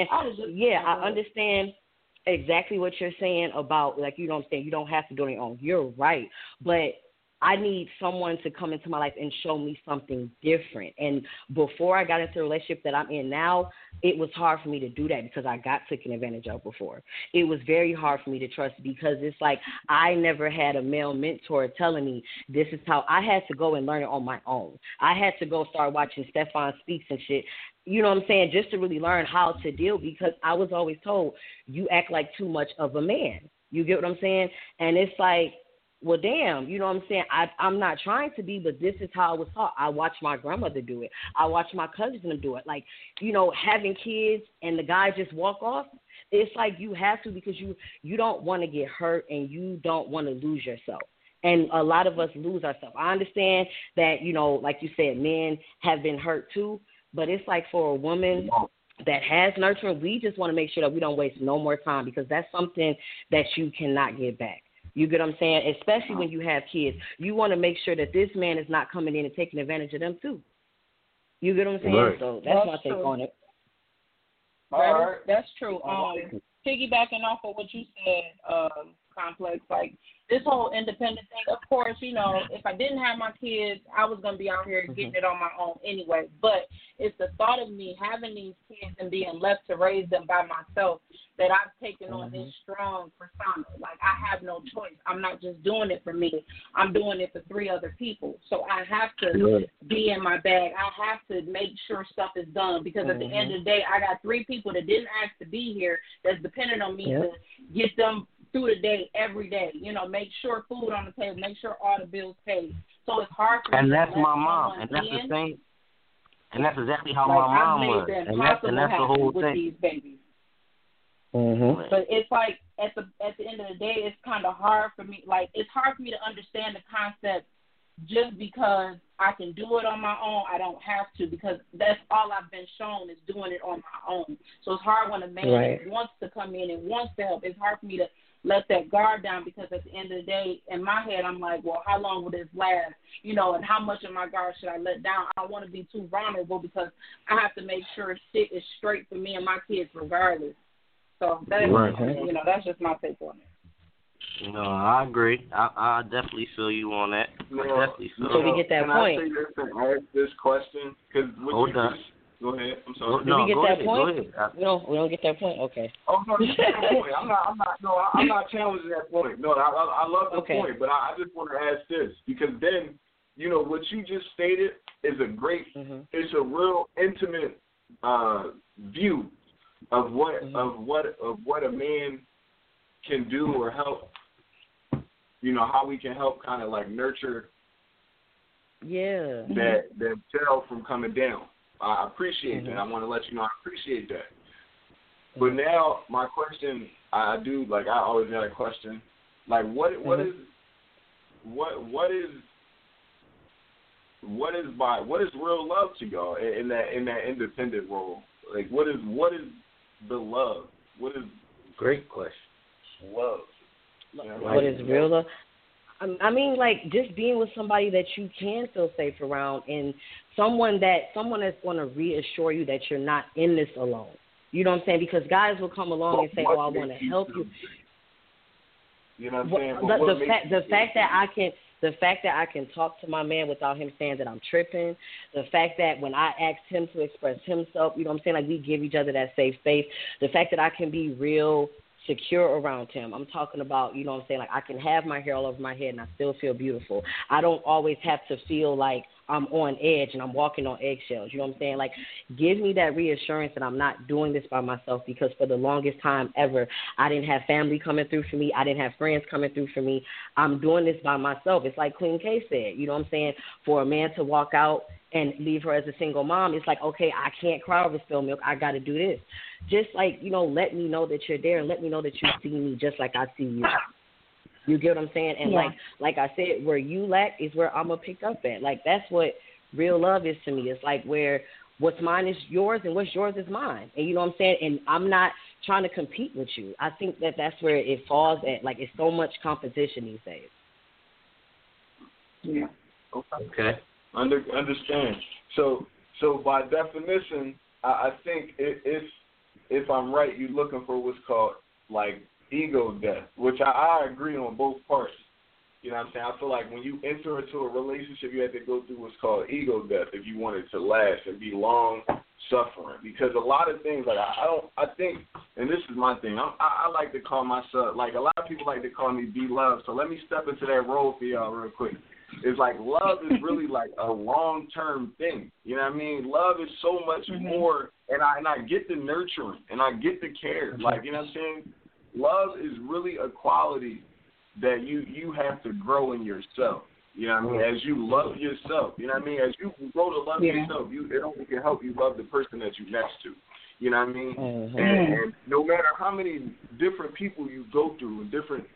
A: understand exactly what you're saying about, like, you don't think you don't have to do it on your own. You're right. But I need someone to come into my life and show me something different. And before I got into the relationship that I'm in now, it was hard for me to do that because I got taken advantage of before. It was very hard for me to trust because it's like I never had a male mentor telling me this is how. I had to go and learn it on my own. I had to go start watching Stefan Speaks and shit. You know what I'm saying? Just to really learn how to deal, because I was always told you act like too much of a man. You get what I'm saying? And it's like, well, damn, you know what I'm saying? I'm not trying to be, but this is how I was taught. I watched my grandmother do it. I watched my cousins do it. Like, you know, having kids and the guy just walk off, it's like you have to because you don't want to get hurt and you don't want to lose yourself. And a lot of us lose ourselves. I understand that, you know, like you said, men have been hurt too, but it's like for a woman that has nurturing, we just want to make sure that we don't waste no more time because that's something that you cannot get back. You get what I'm saying? Especially when you have kids. You want to make sure that this man is not coming in and taking advantage of them too. You get what I'm saying?
E: Right.
A: So that's my take on it.
B: That's true. Piggybacking off of what you said, Complex, like this whole independent thing, of course, you know, if I didn't have my kids, I was going to be out here getting it on my own anyway. But it's the thought of me having these kids and being left to raise them by myself that I've taken on this strong persona. Like, I have no choice. I'm not just doing it for me. I'm doing it for 3 other people. So I have to be in my bag. I have to make sure stuff is done because at the end of the day, I got 3 people that didn't ask to be here that's dependent on me to get them through the day, every day, you know, make sure food on the table, make sure all the bills paid. So it's hard for me
C: and
B: to
C: that's
B: let
C: my mom, and that's the same, and that's exactly how my mom was, and that's the whole
B: with
C: thing.
B: These babies. But it's like at the end of the day, it's kind of hard for me. Like, it's hard for me to understand the concept just because I can do it on my own. I don't have to because that's all I've been shown is doing it on my own. So it's hard when a man wants to come in and wants to help. It's hard for me to let that guard down because at the end of the day, in my head, I'm like, well, how long will this last? You know, and how much of my guard should I let down? I don't want to be too vulnerable because I have to make sure shit is straight for me and my kids regardless. So that's, you know, that's just my take on it.
C: No, I agree. I definitely feel you on that. Definitely feel
A: so we get that point.
D: Can I say this and ask this question?
C: Hold on.
D: Go ahead. I'm sorry.
A: Did we get that point?
C: Go ahead.
A: We don't get that point? Okay.
D: Oh, no, you get that point. I'm not challenging that point. No, I love the point, but I just want to ask this because then, you know, what you just stated is a great, it's a real intimate view of what a man can do or help. You know, how we can help kind of like nurture that tail from coming down. I appreciate that. I want to let you know I appreciate that. But now my question, I always got a question. Like what is real love to y'all in that independent role? Like what is the love? What is
C: great question.
D: Love.
A: What is real love? I mean, like, just being with somebody that you can feel safe around and someone that's going to reassure you that you're not in this alone. You know what I'm saying? Because guys will come along and say, I want to help you.
D: You know what I'm saying?
A: The fact that I can talk to my man without him saying that I'm tripping, the fact that when I ask him to express himself, you know what I'm saying, like we give each other that safe space, the fact that I can be real secure around him. I'm talking about, you know what I'm saying, like I can have my hair all over my head and I still feel beautiful. I don't always have to feel like I'm on edge and I'm walking on eggshells. You know what I'm saying? Like, give me that reassurance that I'm not doing this by myself because for the longest time ever, I didn't have family coming through for me. I didn't have friends coming through for me. I'm doing this by myself. It's like Queen K said, you know what I'm saying? For a man to walk out and leave her as a single mom, it's like, okay, I can't cry over spilled milk. I got to do this. Just like, you know, let me know that you're there and let me know that you see me just like I see you. You get what I'm saying? And like I said, where you lack is where I'm going to pick up at. Like, that's what real love is to me. It's like where what's mine is yours and what's yours is mine. And you know what I'm saying? And I'm not trying to compete with you. I think that's where it falls at. Like, it's so much competition these days.
B: Yeah.
D: Okay. Understand. So by definition, I think if I'm right, you're looking for what's called like ego death, which I agree on both parts. You know what I'm saying? I feel like when you enter into a relationship, you have to go through what's called ego death if you want it to last and be long suffering. Because a lot of things, like I think, and this is my thing, I like to call myself, like a lot of people like to call me B-Love. So let me step into that role for y'all real quick. It's like love is really like a long-term thing. You know what I mean? Love is so much more, and I get the nurturing, and I get the care. Like, you know what I'm saying? Love is really a quality that you have to grow in yourself. You know what I mean? As you love yourself, you know what I mean? As you grow to love yourself, it only can help you love the person that you're next to. You know what I mean? And no matter how many different people you go through and different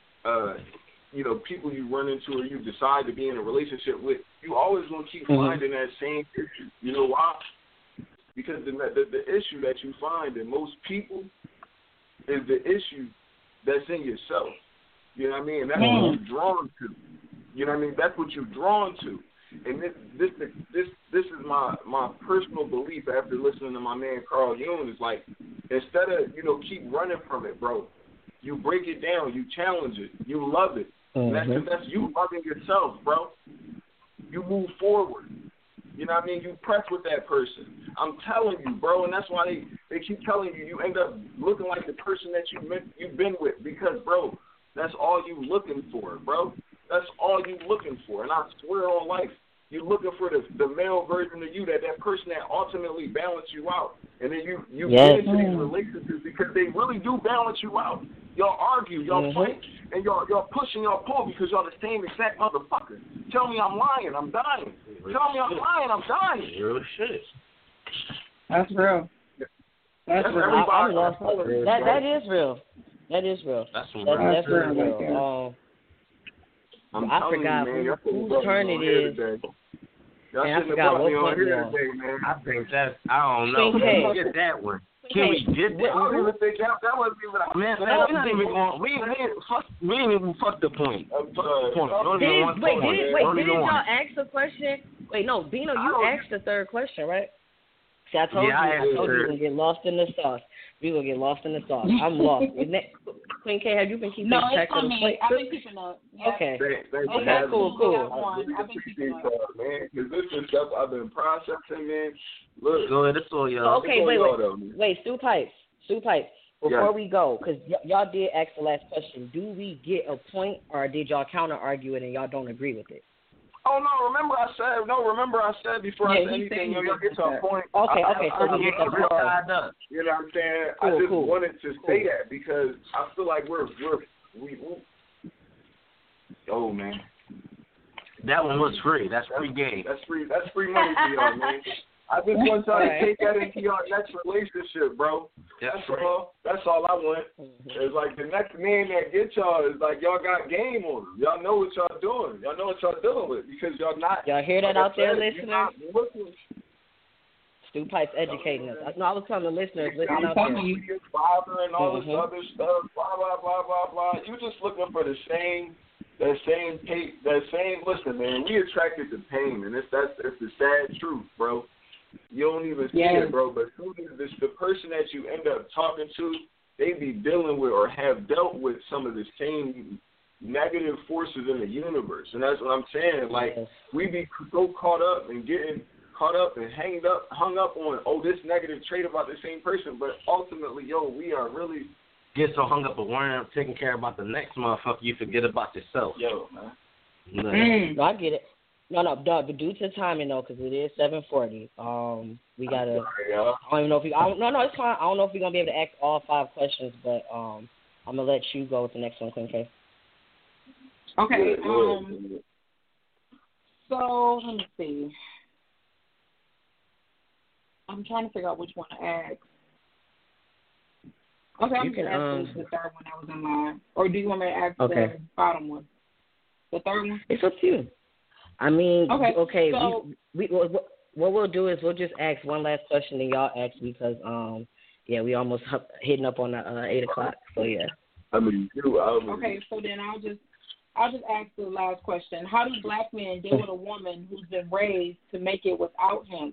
D: people you run into or you decide to be in a relationship with, you always going to keep finding that same issue. You know why? Because the issue that you find in most people is the issue that's in yourself. You know what I mean? And that's what you're drawn to. You know what I mean? That's what you're drawn to. And this is my personal belief after listening to my man Carl Jung. Is like, instead of keep running from it, bro, you break it down, you challenge it, you love it. That's you loving yourself, bro. You move forward. You know what I mean? You press with that person. I'm telling you, bro, and that's why they keep telling you end up looking like the person that you've been with, because, bro, that's all you looking for, bro. That's all you looking for. And I swear on life, you're looking for the male version of you, that person that ultimately balance you out. And then you get into these relationships because they really do balance you out. Y'all argue, y'all fight, and y'all push and y'all pull because y'all the same exact motherfucker. Tell me I'm lying, I'm dying. Tell me I'm lying, I'm dying.
C: Real shit.
B: That's real. That's real.
A: I'm lost. That is real. That is real.
C: That's
A: That's real. I forgot whose turn it is. And I forgot what point we're on.
C: I think that's, I don't know. Can we get that one? Can we get that?
D: I don't even think that wasn't even.
C: Man, we're not even going. We ain't even fuck the point. Fuck the point.
A: Didn't y'all ask the question? Wait, no, Bino, you asked the third question, right? See, I told you we're gonna get lost in the sauce. We're gonna get lost in the sauce. I'm lost. Queen K, have you been keeping track of the plate?
B: I've been keeping up. Yeah.
A: Okay.
D: Okay,
A: cool.
D: I've been keeping up, man. Because this is stuff I've been processing, man. Look,
C: go ahead, it's all y'all.
A: Okay, wait, Stu Pipes. Before we go, because y'all did ask the last question, do we get a point, or did y'all counter argue it and y'all don't agree with it?
D: Oh no! Remember I said before I said anything. Y'all get to a point.
A: Okay. So we
D: get the point. You know what I'm saying? I just wanted to say that because I feel like we. Oh man.
C: That one was free. That's free game.
D: That's free money for y'all, man. I just want y'all to take that into your next relationship, bro. That's all I want. It's like the next man that get y'all is like y'all got game on them. Y'all know what y'all doing. Y'all know what y'all dealing with because y'all not.
A: Y'all hear that out there, listeners? Stu Pipe's educating us. I was telling the listeners, listen out there.
D: Father and all this other stuff, blah blah blah blah blah. You just looking for the same. Listen, man, we attracted to pain, and it's the sad truth, bro. You don't even see it, bro. But the person that you end up talking to, they be dealing with or have dealt with some of the same negative forces in the universe, and that's what I'm saying. Like we be so caught up and getting caught up and hung up on this negative trait about the same person, but ultimately, we are really.
C: Get so hung up and worrying, taking care about the next motherfucker, you forget about yourself.
D: Man.
A: No, I get it. No, but due to timing though, because it is 7:40. We gotta. I don't even know if no, it's fine. I don't know if we're gonna be able to ask all 5 questions, but I'm gonna let you go with the next one, Queen K.
B: Okay. So let me see. I'm trying to figure out which one to ask. Okay, I'm going to ask the third one that was in line. Or do you want me to ask the bottom one? The third one?
A: It's up to you. I mean,
B: okay.
A: So, what we'll do is we'll just ask one last question and y'all ask because we almost hitting up on the 8:00. So yeah.
B: Okay, so then I'll just ask the last question. How do black men deal with a woman who's been raised to make it without him,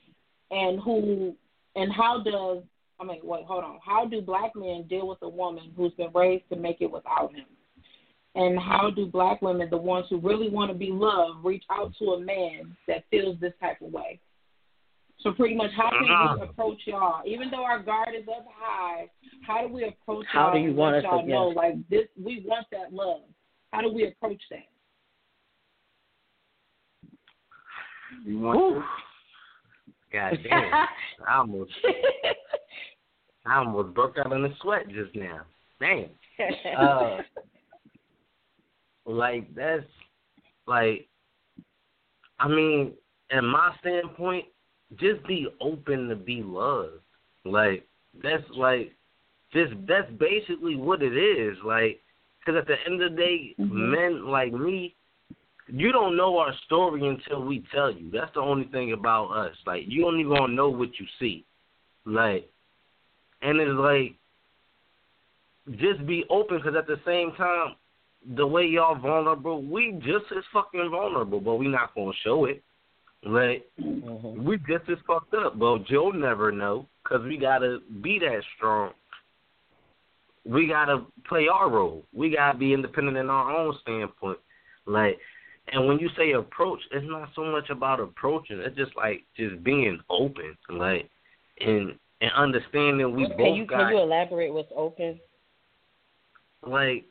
B: how do black men deal with a woman who's been raised to make it without him? And how do black women, the ones who really want to be loved, reach out to a man that feels this type of way? So pretty much, how can we approach y'all? Even though our guard is up high, how do we approach y'all?
A: How do you want us
B: y'all
A: to
B: know, like this? We want that love. How do we approach that?
D: You want
C: God damn! I almost broke out in a sweat just now. Damn. Like that's like, I mean, in my standpoint, just be open to be loved. Like that's basically what it is. Like, because at the end of the day, men like me, you don't know our story until we tell you. That's the only thing about us. Like, you don't even know what you see. Like, and it's like, just be open, because at the same time, the way y'all vulnerable, we just as fucking vulnerable, but we not going to show it. Like, we just as fucked up, but Joe never know, because we got to be that strong. We got to play our role. We got to be independent in our own standpoint. Like, and when you say approach, it's not so much about approaching. It's just like just being open, like, and understanding we both got.
A: Can you elaborate what's open?
C: Like,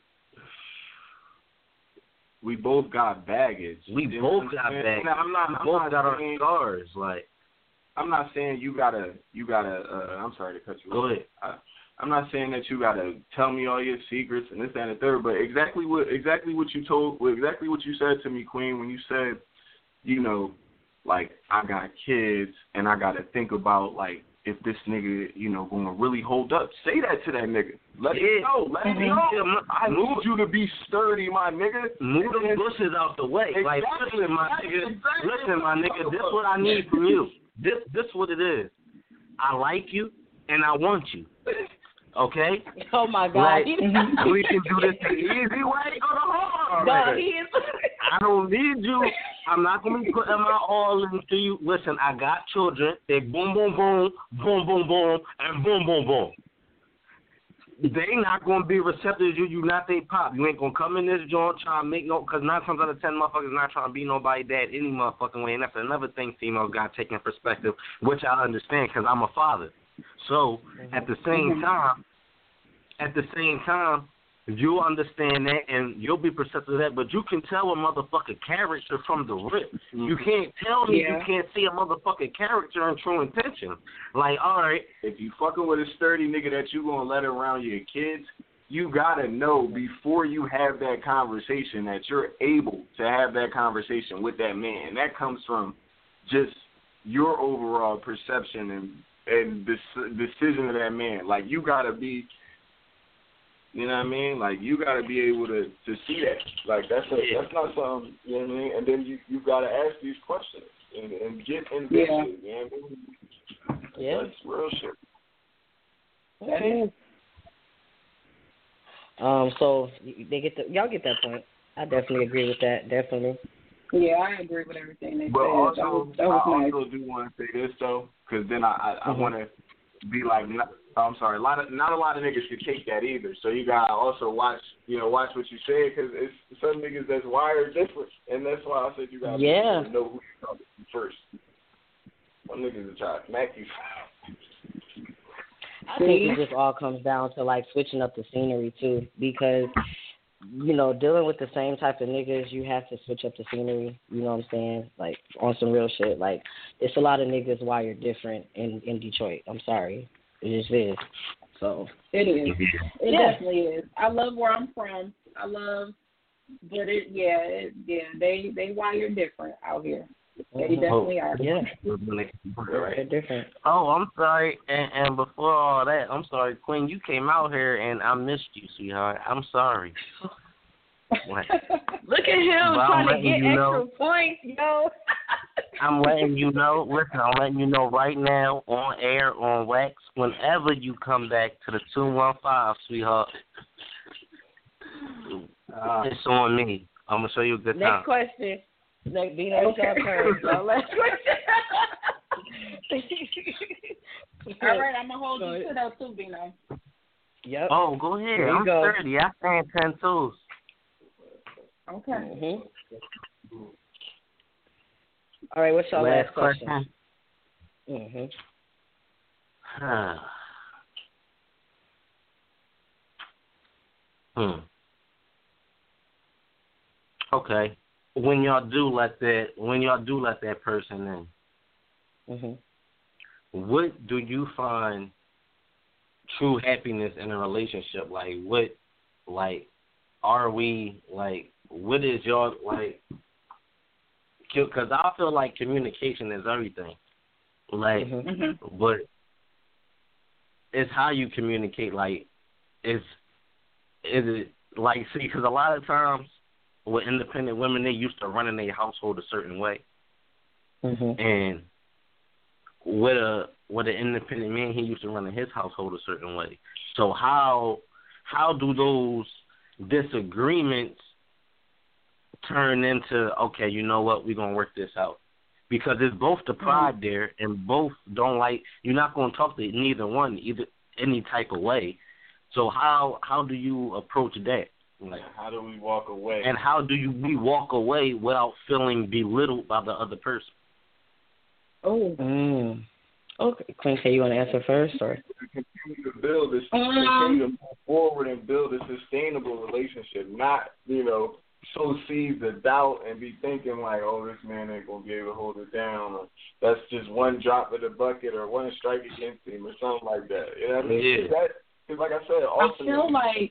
D: we both got baggage.
C: We both got baggage. We both got our scars. Like,
D: I'm not saying you gotta. I'm sorry to cut you off.
C: Go ahead.
D: I'm not saying that you gotta tell me all your secrets and this, that, and the third, but exactly what you said to me, Queen, when you said, you know, like, I got kids and I gotta think about, like, if this nigga, you know, gonna really hold up. Say that to that nigga. Let it know. Let it know. I need you to be sturdy, my nigga.
C: Move the bushes out the way.
D: Exactly.
C: Like, listen, my nigga. Listen, my nigga. This is what I need from you. This what it is. I like you and I want you. Okay?
A: Oh, my God.
C: Like, we can do this the easy way or the hard way.
A: No, he is.
C: I don't need you. I'm not going to be putting my all into you. Listen, I got children. They boom, boom, boom, boom, boom, boom, and boom, boom, boom. They not going to be receptive to you. You not they pop. You ain't going to come in this joint trying to make no, because 9 times out of 10 motherfuckers not trying to be nobody dad any motherfucking way. And that's another thing females got taken perspective, which I understand because I'm a father. So at the same time, you'll understand that and you'll be perceptive of that, but you can tell a motherfucking character from the rip. You can't tell me you can't see a motherfucking character and true intention. Like, all right,
D: if you fucking with a sturdy nigga that you gonna let around your kids, you gotta know before you have that conversation that you're able to have that conversation with that man. And that comes from just your overall perception and decision of that man. Like, you gotta be, you know what I mean? Like, you gotta be able to see that. Like, that's not something, you know what I mean? And then you gotta ask these questions and get in this shit, you know what I mean?
A: Yeah.
D: That's real shit.
A: Okay. So y'all get that point. I definitely agree with that. Definitely.
B: Yeah, I agree with everything they said.
D: But also,
B: that was
D: I
B: nice.
D: also do want to say this though, because then I want to be like, I'm sorry, not a lot of niggas can take that either. So you gotta also watch what you say, because it's some niggas that's wired different, and that's why I said you gotta know who you're talking to first. Some niggas are trying to smack you.
A: I think it just all comes down to, like, switching up the scenery, too, because, you know, dealing with the same type of niggas, you have to switch up the scenery, you know what I'm saying? Like, on some real shit. Like, it's a lot of niggas wired different in Detroit. I'm sorry. It just is. So.
B: It is. It definitely is. I love where I'm from. But they wired different out here. They definitely are.
A: Yeah.
C: They're
A: different.
C: Oh, I'm sorry. And before all that, I'm sorry, Queen, you came out here and I missed you, sweetheart. I'm sorry.
A: Look at him trying to get extra points, yo.
C: I'm letting you know. Listen, I'm letting you know right now, on air, on wax. Whenever you come back to the 215, sweetheart, it's on me. I'm gonna show you a good time.
A: Next question. Next, Bino, it's your turn. So last question.
B: All right, I'm gonna hold you to that too, Bino.
A: Yep.
C: Oh, go ahead.
A: There you
C: I'm
A: go.
C: 30. I stand 10 toes.
B: Okay.
A: Mm-hmm. All right, what's your last question? Mm-hmm.
C: Okay. When y'all do let that person in, what do you find true happiness in a relationship? Are we, what is y'all, because I feel like communication is everything. But it's how you communicate. Is it, see, because a lot of times with independent women, they used to running their household a certain way. And with an independent man, he used to run his household a certain way. So how do those disagreements turn into, okay, you know what, we're going to work this out? Because it's both the pride there, and both don't you're not going to talk to neither one any type of way. So how do you approach that?
D: How do we walk away?
C: And how do we walk away without feeling belittled by the other person?
A: Oh. Okay. Quincy, you want to answer first, or?
D: Continue to build this, continue to move forward and build a sustainable relationship, not, sow seeds of doubt and be thinking oh, this man ain't going to be able to hold it down, or that's just one drop in the bucket, or one strike against him, or something like that. You know what I mean?
C: Yeah.
D: Because like I said, ultimately,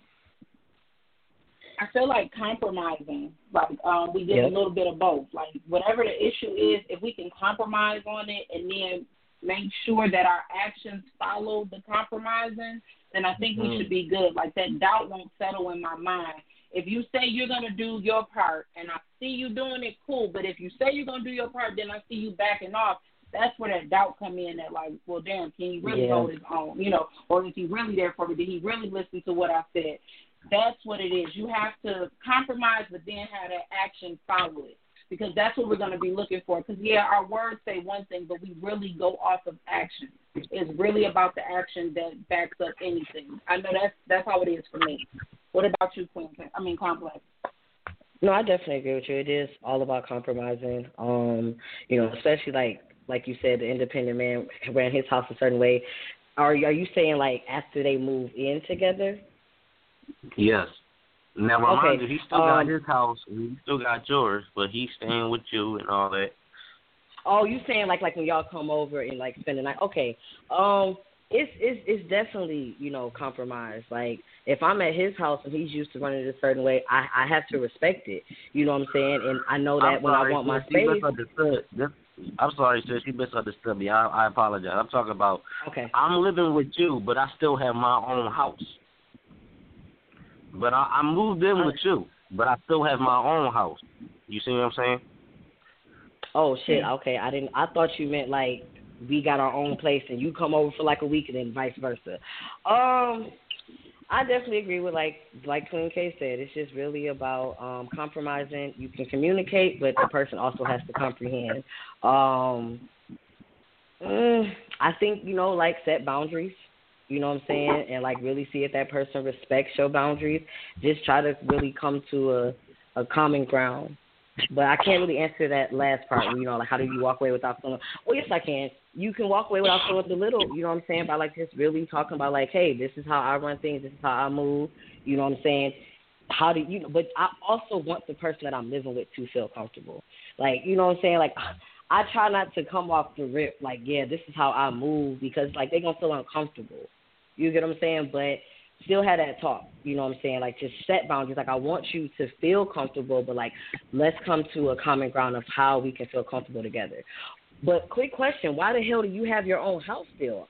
B: I feel like compromising. We did a little bit of both. Whatever the issue is, if we can compromise on it and then make sure that our actions follow the compromising, then I think we should be good. That doubt won't settle in my mind. If you say you're going to do your part and I see you doing it, cool. But if you say you're going to do your part, then I see you backing off, that's where that doubt come in that well, damn, can he really hold his own? Or is he really there for me? Did he really listen to what I said? That's what it is. You have to compromise, but then have that action follow it, because that's what we're going to be looking for. Because, our words say one thing, but we really go off of action. It's really about the action that backs up anything. I know that's how it is for me. What about you, Complex?
A: No, I definitely agree with you. It is all about compromising. Especially like you said, the independent man ran his house a certain way. Are you saying after they move in together?
C: Yes. Now, remind you, he still got his house, and he still got yours, but he's staying with you and all that.
A: Oh, you saying like when y'all come over and spend the night? Okay. It's definitely compromise. If I'm at his house and he's used to running it a certain way, I have to respect it. You know what I'm saying? And I know that when I want my space.
C: I'm sorry, sis. You misunderstood me. I apologize. I'm talking about.
A: Okay.
C: I'm living with you, but I still have my own house. But I moved in with you, but I still have my own house. You see what I'm saying?
A: Oh shit. Okay. I thought you meant we got our own place and you come over for a week and then vice versa. I definitely agree with like Queen K said. It's just really about compromising. You can communicate, but the person also has to comprehend. I think set boundaries. You know what I'm saying? And really see if that person respects your boundaries. Just try to really come to a common ground. But I can't really answer that last part. How do you walk away without feeling? Well, yes, I can. You can walk away without feeling belittled. You know what I'm saying? By just really talking about hey, this is how I run things. This is how I move. You know what I'm saying? How do you? But I also want the person that I'm living with to feel comfortable. You know what I'm saying? I try not to come off the rip this is how I move, because they're gonna feel uncomfortable. You get what I'm saying? But still have that talk. You know what I'm saying? Just set boundaries. I want you to feel comfortable, but let's come to a common ground of how we can feel comfortable together. But quick question, why the hell do you have your own house still?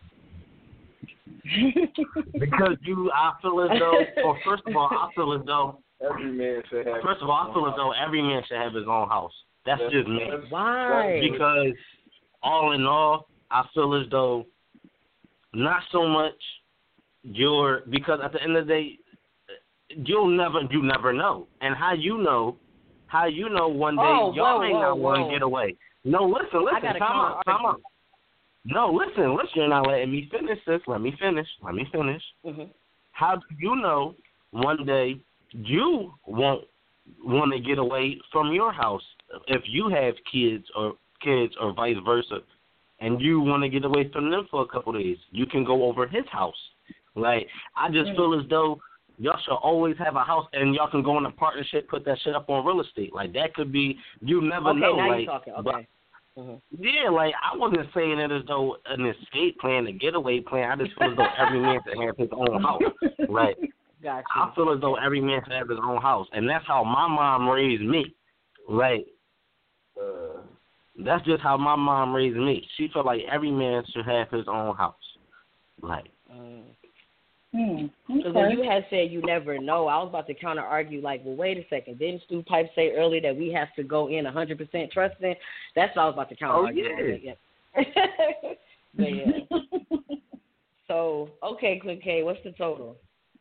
C: Because I feel as though, first of all, I feel as though
D: every man should have.
C: First of all, I feel as though every man should have his own house. That's just me.
A: Why?
C: Because all in all, I feel as though not so much because at the end of the day, you never know. And how you know one day y'all may not want to get away. No, listen, time out. No, listen, you're not letting me finish this. Let me finish.
A: Mm-hmm.
C: How do you know one day you won't want to get away from your house if you have kids or vice versa, and you want to get away from them for a couple of days? You can go over his house. Like, I just feel as though y'all should always have a house, and y'all can go in a partnership, put that shit up on real estate. Like, that could be, you never know.
A: Okay, now
C: like,
A: you're talking. Okay.
C: Yeah, like, I wasn't saying it as though an escape plan, a getaway plan. I just feel as though every man should have his own house. Like,
A: gotcha.
C: I feel as though every man should have his own house. And that's how my mom raised me. Like, that's just how my mom raised me. She felt like every man should have his own house. Like,
A: Because when you had said you never know, I was about to counter argue, like, well, wait a second. Didn't Stu Pipe say earlier that we have to go in 100% trusting? That's what I was about to counter argue.
C: Yeah.
A: But yeah. So, okay, Click K, what's the total?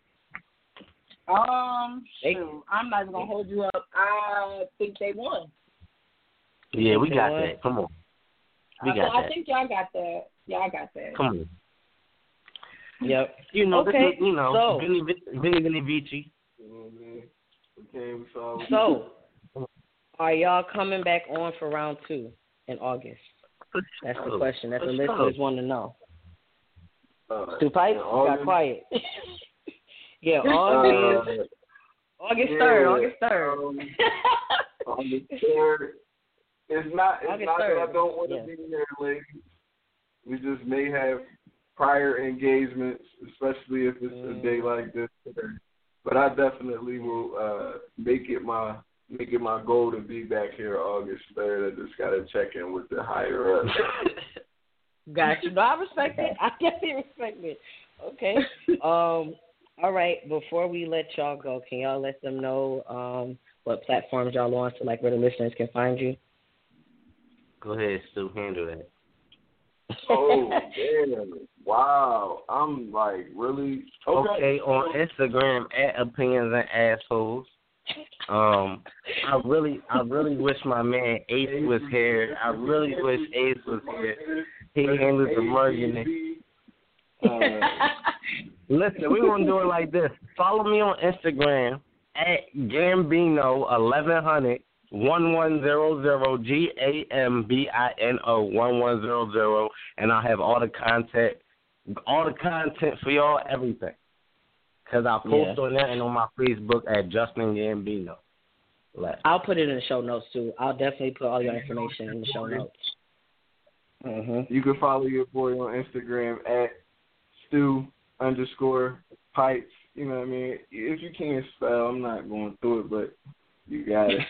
B: Shoot, I'm not even gonna hold you up. I think they won.
C: Yeah, we got that. Come on. We got that.
B: I think y'all got that. Y'all got that.
C: Come on.
A: Yep.
C: You know,
A: okay.
C: This is,
A: so,
C: Vinny Vici.
A: So, are y'all coming back on for round 2 in August? That's the question. That's the listeners want to know. Stu Pipe got quiet. Yeah, August 3rd. August 3rd.
E: August 3rd. It's not that I don't want to be there, ladies. We just may have prior engagements, especially if it's a day like this. But I definitely will make it my goal to be back here August 3rd. I just got to check in with the higher ups.
A: Gotcha. No, I respect it. I definitely respect it. Okay. All right. Before we let y'all go, can y'all let them know what platforms y'all on, so like where the listeners can find you?
C: Go ahead, Stu. Handle that.
E: Oh, damn. Wow. I'm like, really?
C: Okay, on Instagram, @Opinions and Assholes. I really wish my man Ace was here. I really wish Ace was here. He handled the marketing. Listen, we're going to do it like this. Follow me on Instagram @Gambino1100. 1100 GAMBINO 1100, and I'll have all the content for y'all, everything. Cause I'll post on that and on my Facebook @Justin Gambino.
A: I'll put it in the show notes too. I'll definitely put all your information in the show notes. Mm-hmm.
E: You can follow your boy on Instagram @Stu_Pipes. You know what I mean? If you can't spell, I'm not going through it, but you got it.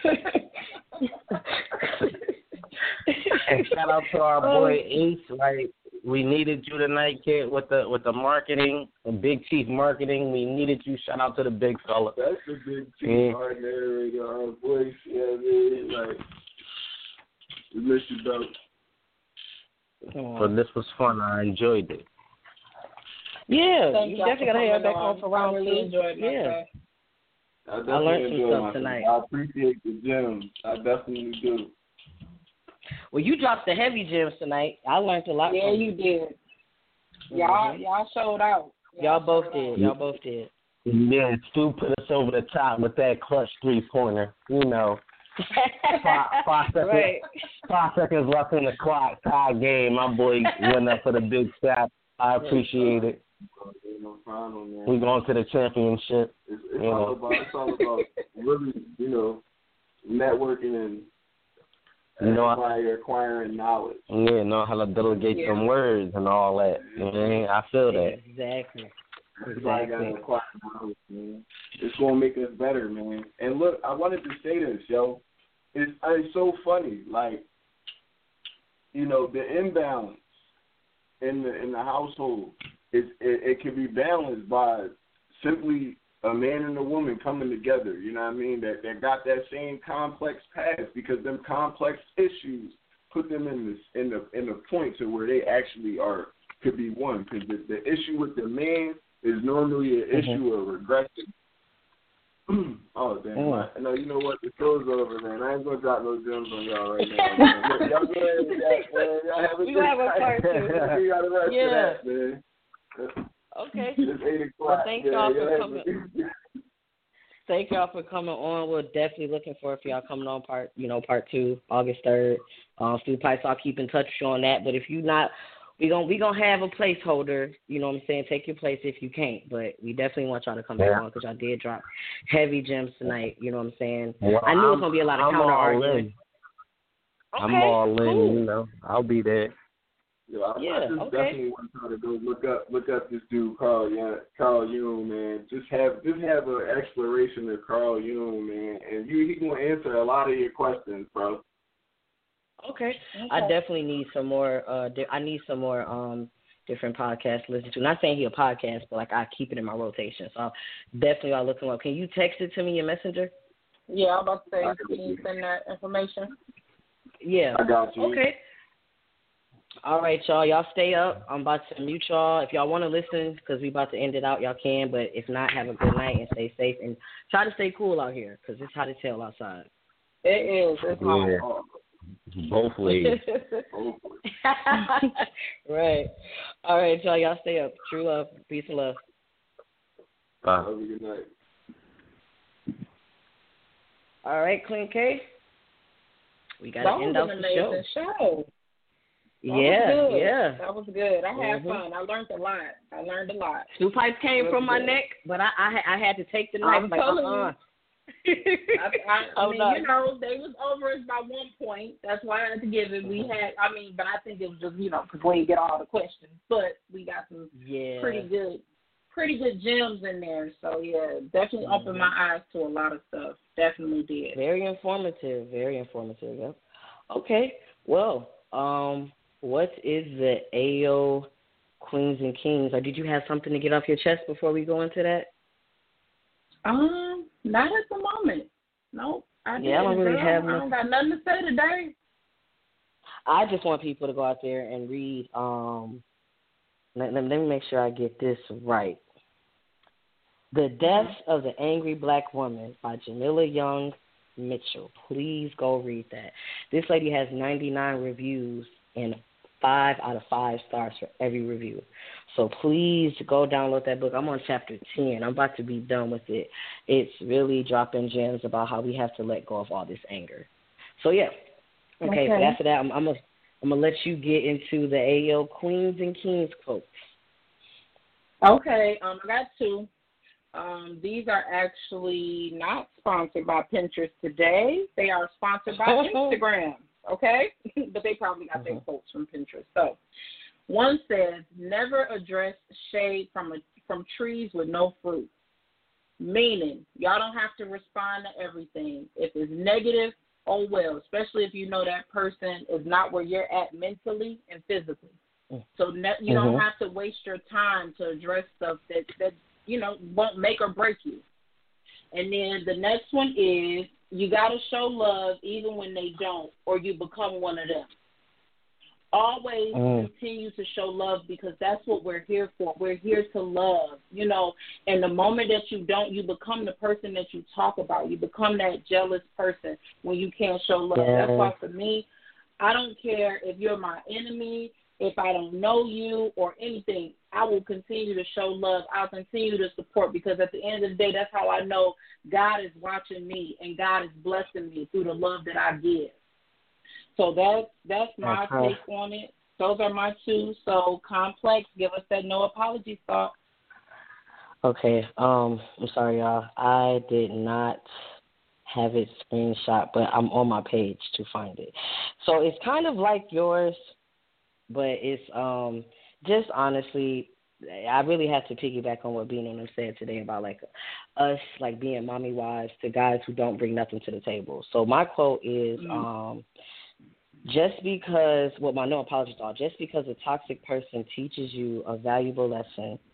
C: And shout out to our boy Ace. Like, we needed you tonight, kid, with the marketing, the Big Chief marketing. We needed you. Shout out to the big fella.
E: That's the Big Chief, our narrator, our voice. Yeah, man. Like, we miss you, though.
C: But this was fun. I enjoyed it.
A: Yeah, you definitely gotta have back on for round 2.
B: I really enjoyed it.
A: Yeah.
E: I
A: learned some stuff tonight.
E: I appreciate the gems. I definitely do.
A: Well, you dropped the heavy gems tonight. I learned a lot.
B: Yeah,
A: from
B: you did. Y'all showed out.
A: Y'all both did.
C: Yeah, Stu put us over the top with that clutch 3-pointer. You know, 5 seconds. Right. 5 seconds left in the clock. Tie game. My boy went up for the big shot. I appreciate it.
E: No problem, man.
C: We going to the championship.
E: It's all about really, networking and acquiring knowledge.
C: Yeah, know how to delegate some words and all that. You know what I mean? I feel that.
A: Exactly.
E: Everybody got to acquire knowledge, man. It's going to make us better, man. And look, I wanted to say this, yo. It's so funny. Like, the imbalance in the household, it can be balanced by simply
D: a man and a woman coming together, you know what I mean, that got that same complex past, because them complex issues put them in the point to where they actually could be one. Because the issue with the man is normally an issue of regression. Oh, damn. No, you know what? The show's over, man. I ain't going to drop no gems on y'all right now. Y'all go ahead with that, man. Y'all have a
A: good time. We part 2.
D: We got the rest of that, man.
A: Okay.
D: It's 8 o'clock.
A: Well, thank y'all for coming. Thank y'all for coming on. We're definitely looking for if y'all coming on part 2, August 3rd. Stu Pipes, I'll keep in touch with you on that. But if you not, we gonna have a placeholder. You know what I'm saying? Take your place if you can't. But we definitely want y'all to come back on, because y'all did drop heavy gems tonight. You know what I'm saying?
C: Well,
A: I knew it was gonna be a lot of counter arguing.
C: Okay, I'm all in.
A: Cool.
C: You know, I'll be there.
D: I definitely want y'all to go look up this dude Carl Jung, man. Just have an exploration of Carl Jung, man, and he gonna answer a lot of your questions, bro.
A: Okay. I definitely need some more. I need some more different podcasts to listen to. Not saying he a podcast, but like I keep it in my rotation. So definitely I'll look him up. Can you text it to me in Messenger?
B: Yeah, I'm about to say, can you send that information?
A: Yeah.
D: I got you.
A: Okay. All right, y'all. Y'all stay up. I'm about to mute y'all. If y'all want to listen, because we about to end it out, y'all can. But if not, have a good night and stay safe. And try to stay cool out here, because it's hot as hell outside.
B: It is. It's hot.
C: Both ways.
A: Right. All right, y'all. Y'all stay up. True love. Peace and love.
C: Bye.
D: Have a good night.
A: All right, Queen K. We got to end out the show.
B: Show. That was good. I had fun. I learned a lot.
A: Two pipes came from my neck, but I had to take the knife.
B: I mean, you know, they was over us by 1 point. That's why I had to give it. We had, but I think it was just, because we didn't get all the questions. But we got some pretty good gems in there. So, yeah, definitely opened my eyes to a lot of stuff. Definitely did.
A: Very informative. Yep. Okay. Well, what is the AO Queens and Kings? Or did you have something to get off your chest before we go into that?
B: Not at the moment. Nope. I
A: don't really have.
B: I don't got nothing to say today.
A: I just want people to go out there and read. Let me make sure I get this right. The Death of the Angry Black Woman by Jamila Young Mitchell. Please go read that. This lady has 99 reviews and 5 out of 5 stars for every review. So please go download that book. I'm on chapter 10. I'm about to be done with it. It's really dropping gems about how we have to let go of all this anger. So, yeah. Okay. So after that, I'm gonna let you get into the AO Queens and Kings quotes.
B: Okay. I got 2. These are actually not sponsored by Pinterest today. They are sponsored by Instagram. Okay? But they probably got their quotes from Pinterest. So, one says, never address shade from trees with no fruit. Meaning, y'all don't have to respond to everything. If it's negative, oh well, especially if you know that person is not where you're at mentally and physically. So you don't have to waste your time to address stuff that won't make or break you. And then the next one is, you got to show love even when they don't, or you become one of them. Always continue to show love, because that's what we're here for. We're here to love, and the moment that you don't, you become the person that you talk about. You become that jealous person when you can't show love. Yeah. That's why for me, I don't care if you're my enemy, if I don't know you or anything, I will continue to show love. I'll continue to support, because at the end of the day, that's how I know God is watching me and God is blessing me through the love that I give. So that's my take on it. Those are my 2. So, Complex, give us that no apology thought.
A: Okay. I'm sorry, y'all. I did not have it screenshot, but I'm on my page to find it. So it's kind of like yours, but it's just honestly, I really have to piggyback on what Bean and them said today about like us like being mommy wives to guys who don't bring nothing to the table. So my quote is just because a toxic person teaches you a valuable lesson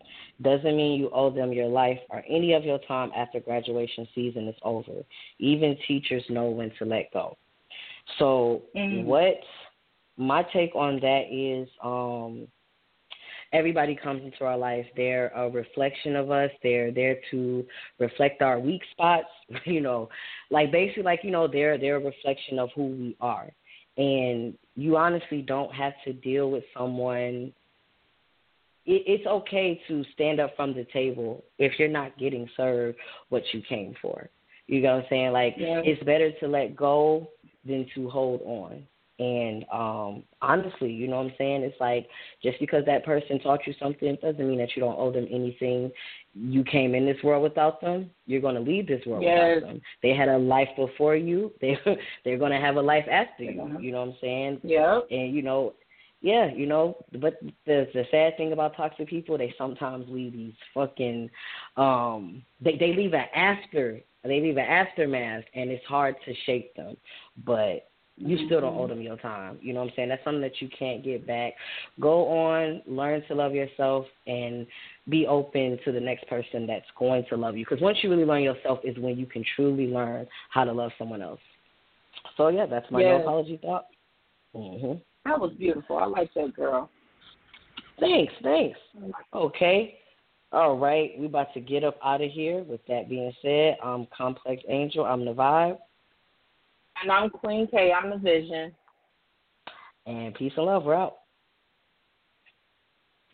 A: Doesn't mean you owe them your life or any of your time after graduation season is over. Even teachers know when to let go. So what my take on that is, everybody comes into our life. They're a reflection of us. They're there to reflect our weak spots, like basically like, they're a reflection of who we are. And you honestly don't have to deal with someone. It's okay to stand up from the table if you're not getting served what you came for. You know what I'm saying? Like, It's better to let go than to hold on. And honestly, you know what I'm saying? It's like, just because that person taught you something doesn't mean that you don't owe them anything. You came in this world without them. You're going to leave this world without them. They had a life before you. They're going to have a life after you. You know what I'm saying?
B: Yeah.
A: And, but the sad thing about toxic people, they sometimes leave these fucking, they leave an aftermath, and it's hard to shake them. But you still don't owe them your time. You know what I'm saying? That's something that you can't get back. Go on, learn to love yourself, and be open to the next person that's going to love you. Because once you really learn yourself is when you can truly learn how to love someone else. So, yeah, that's my no apology thought. Mm-hmm.
B: That was beautiful. I like that, girl.
A: Thanks. Okay. All right. We about to get up out of here. With that being said, I'm Complex Angel. I'm the Vibe.
B: And I'm Queen K. I'm the Vision.
A: And peace and love. We're out.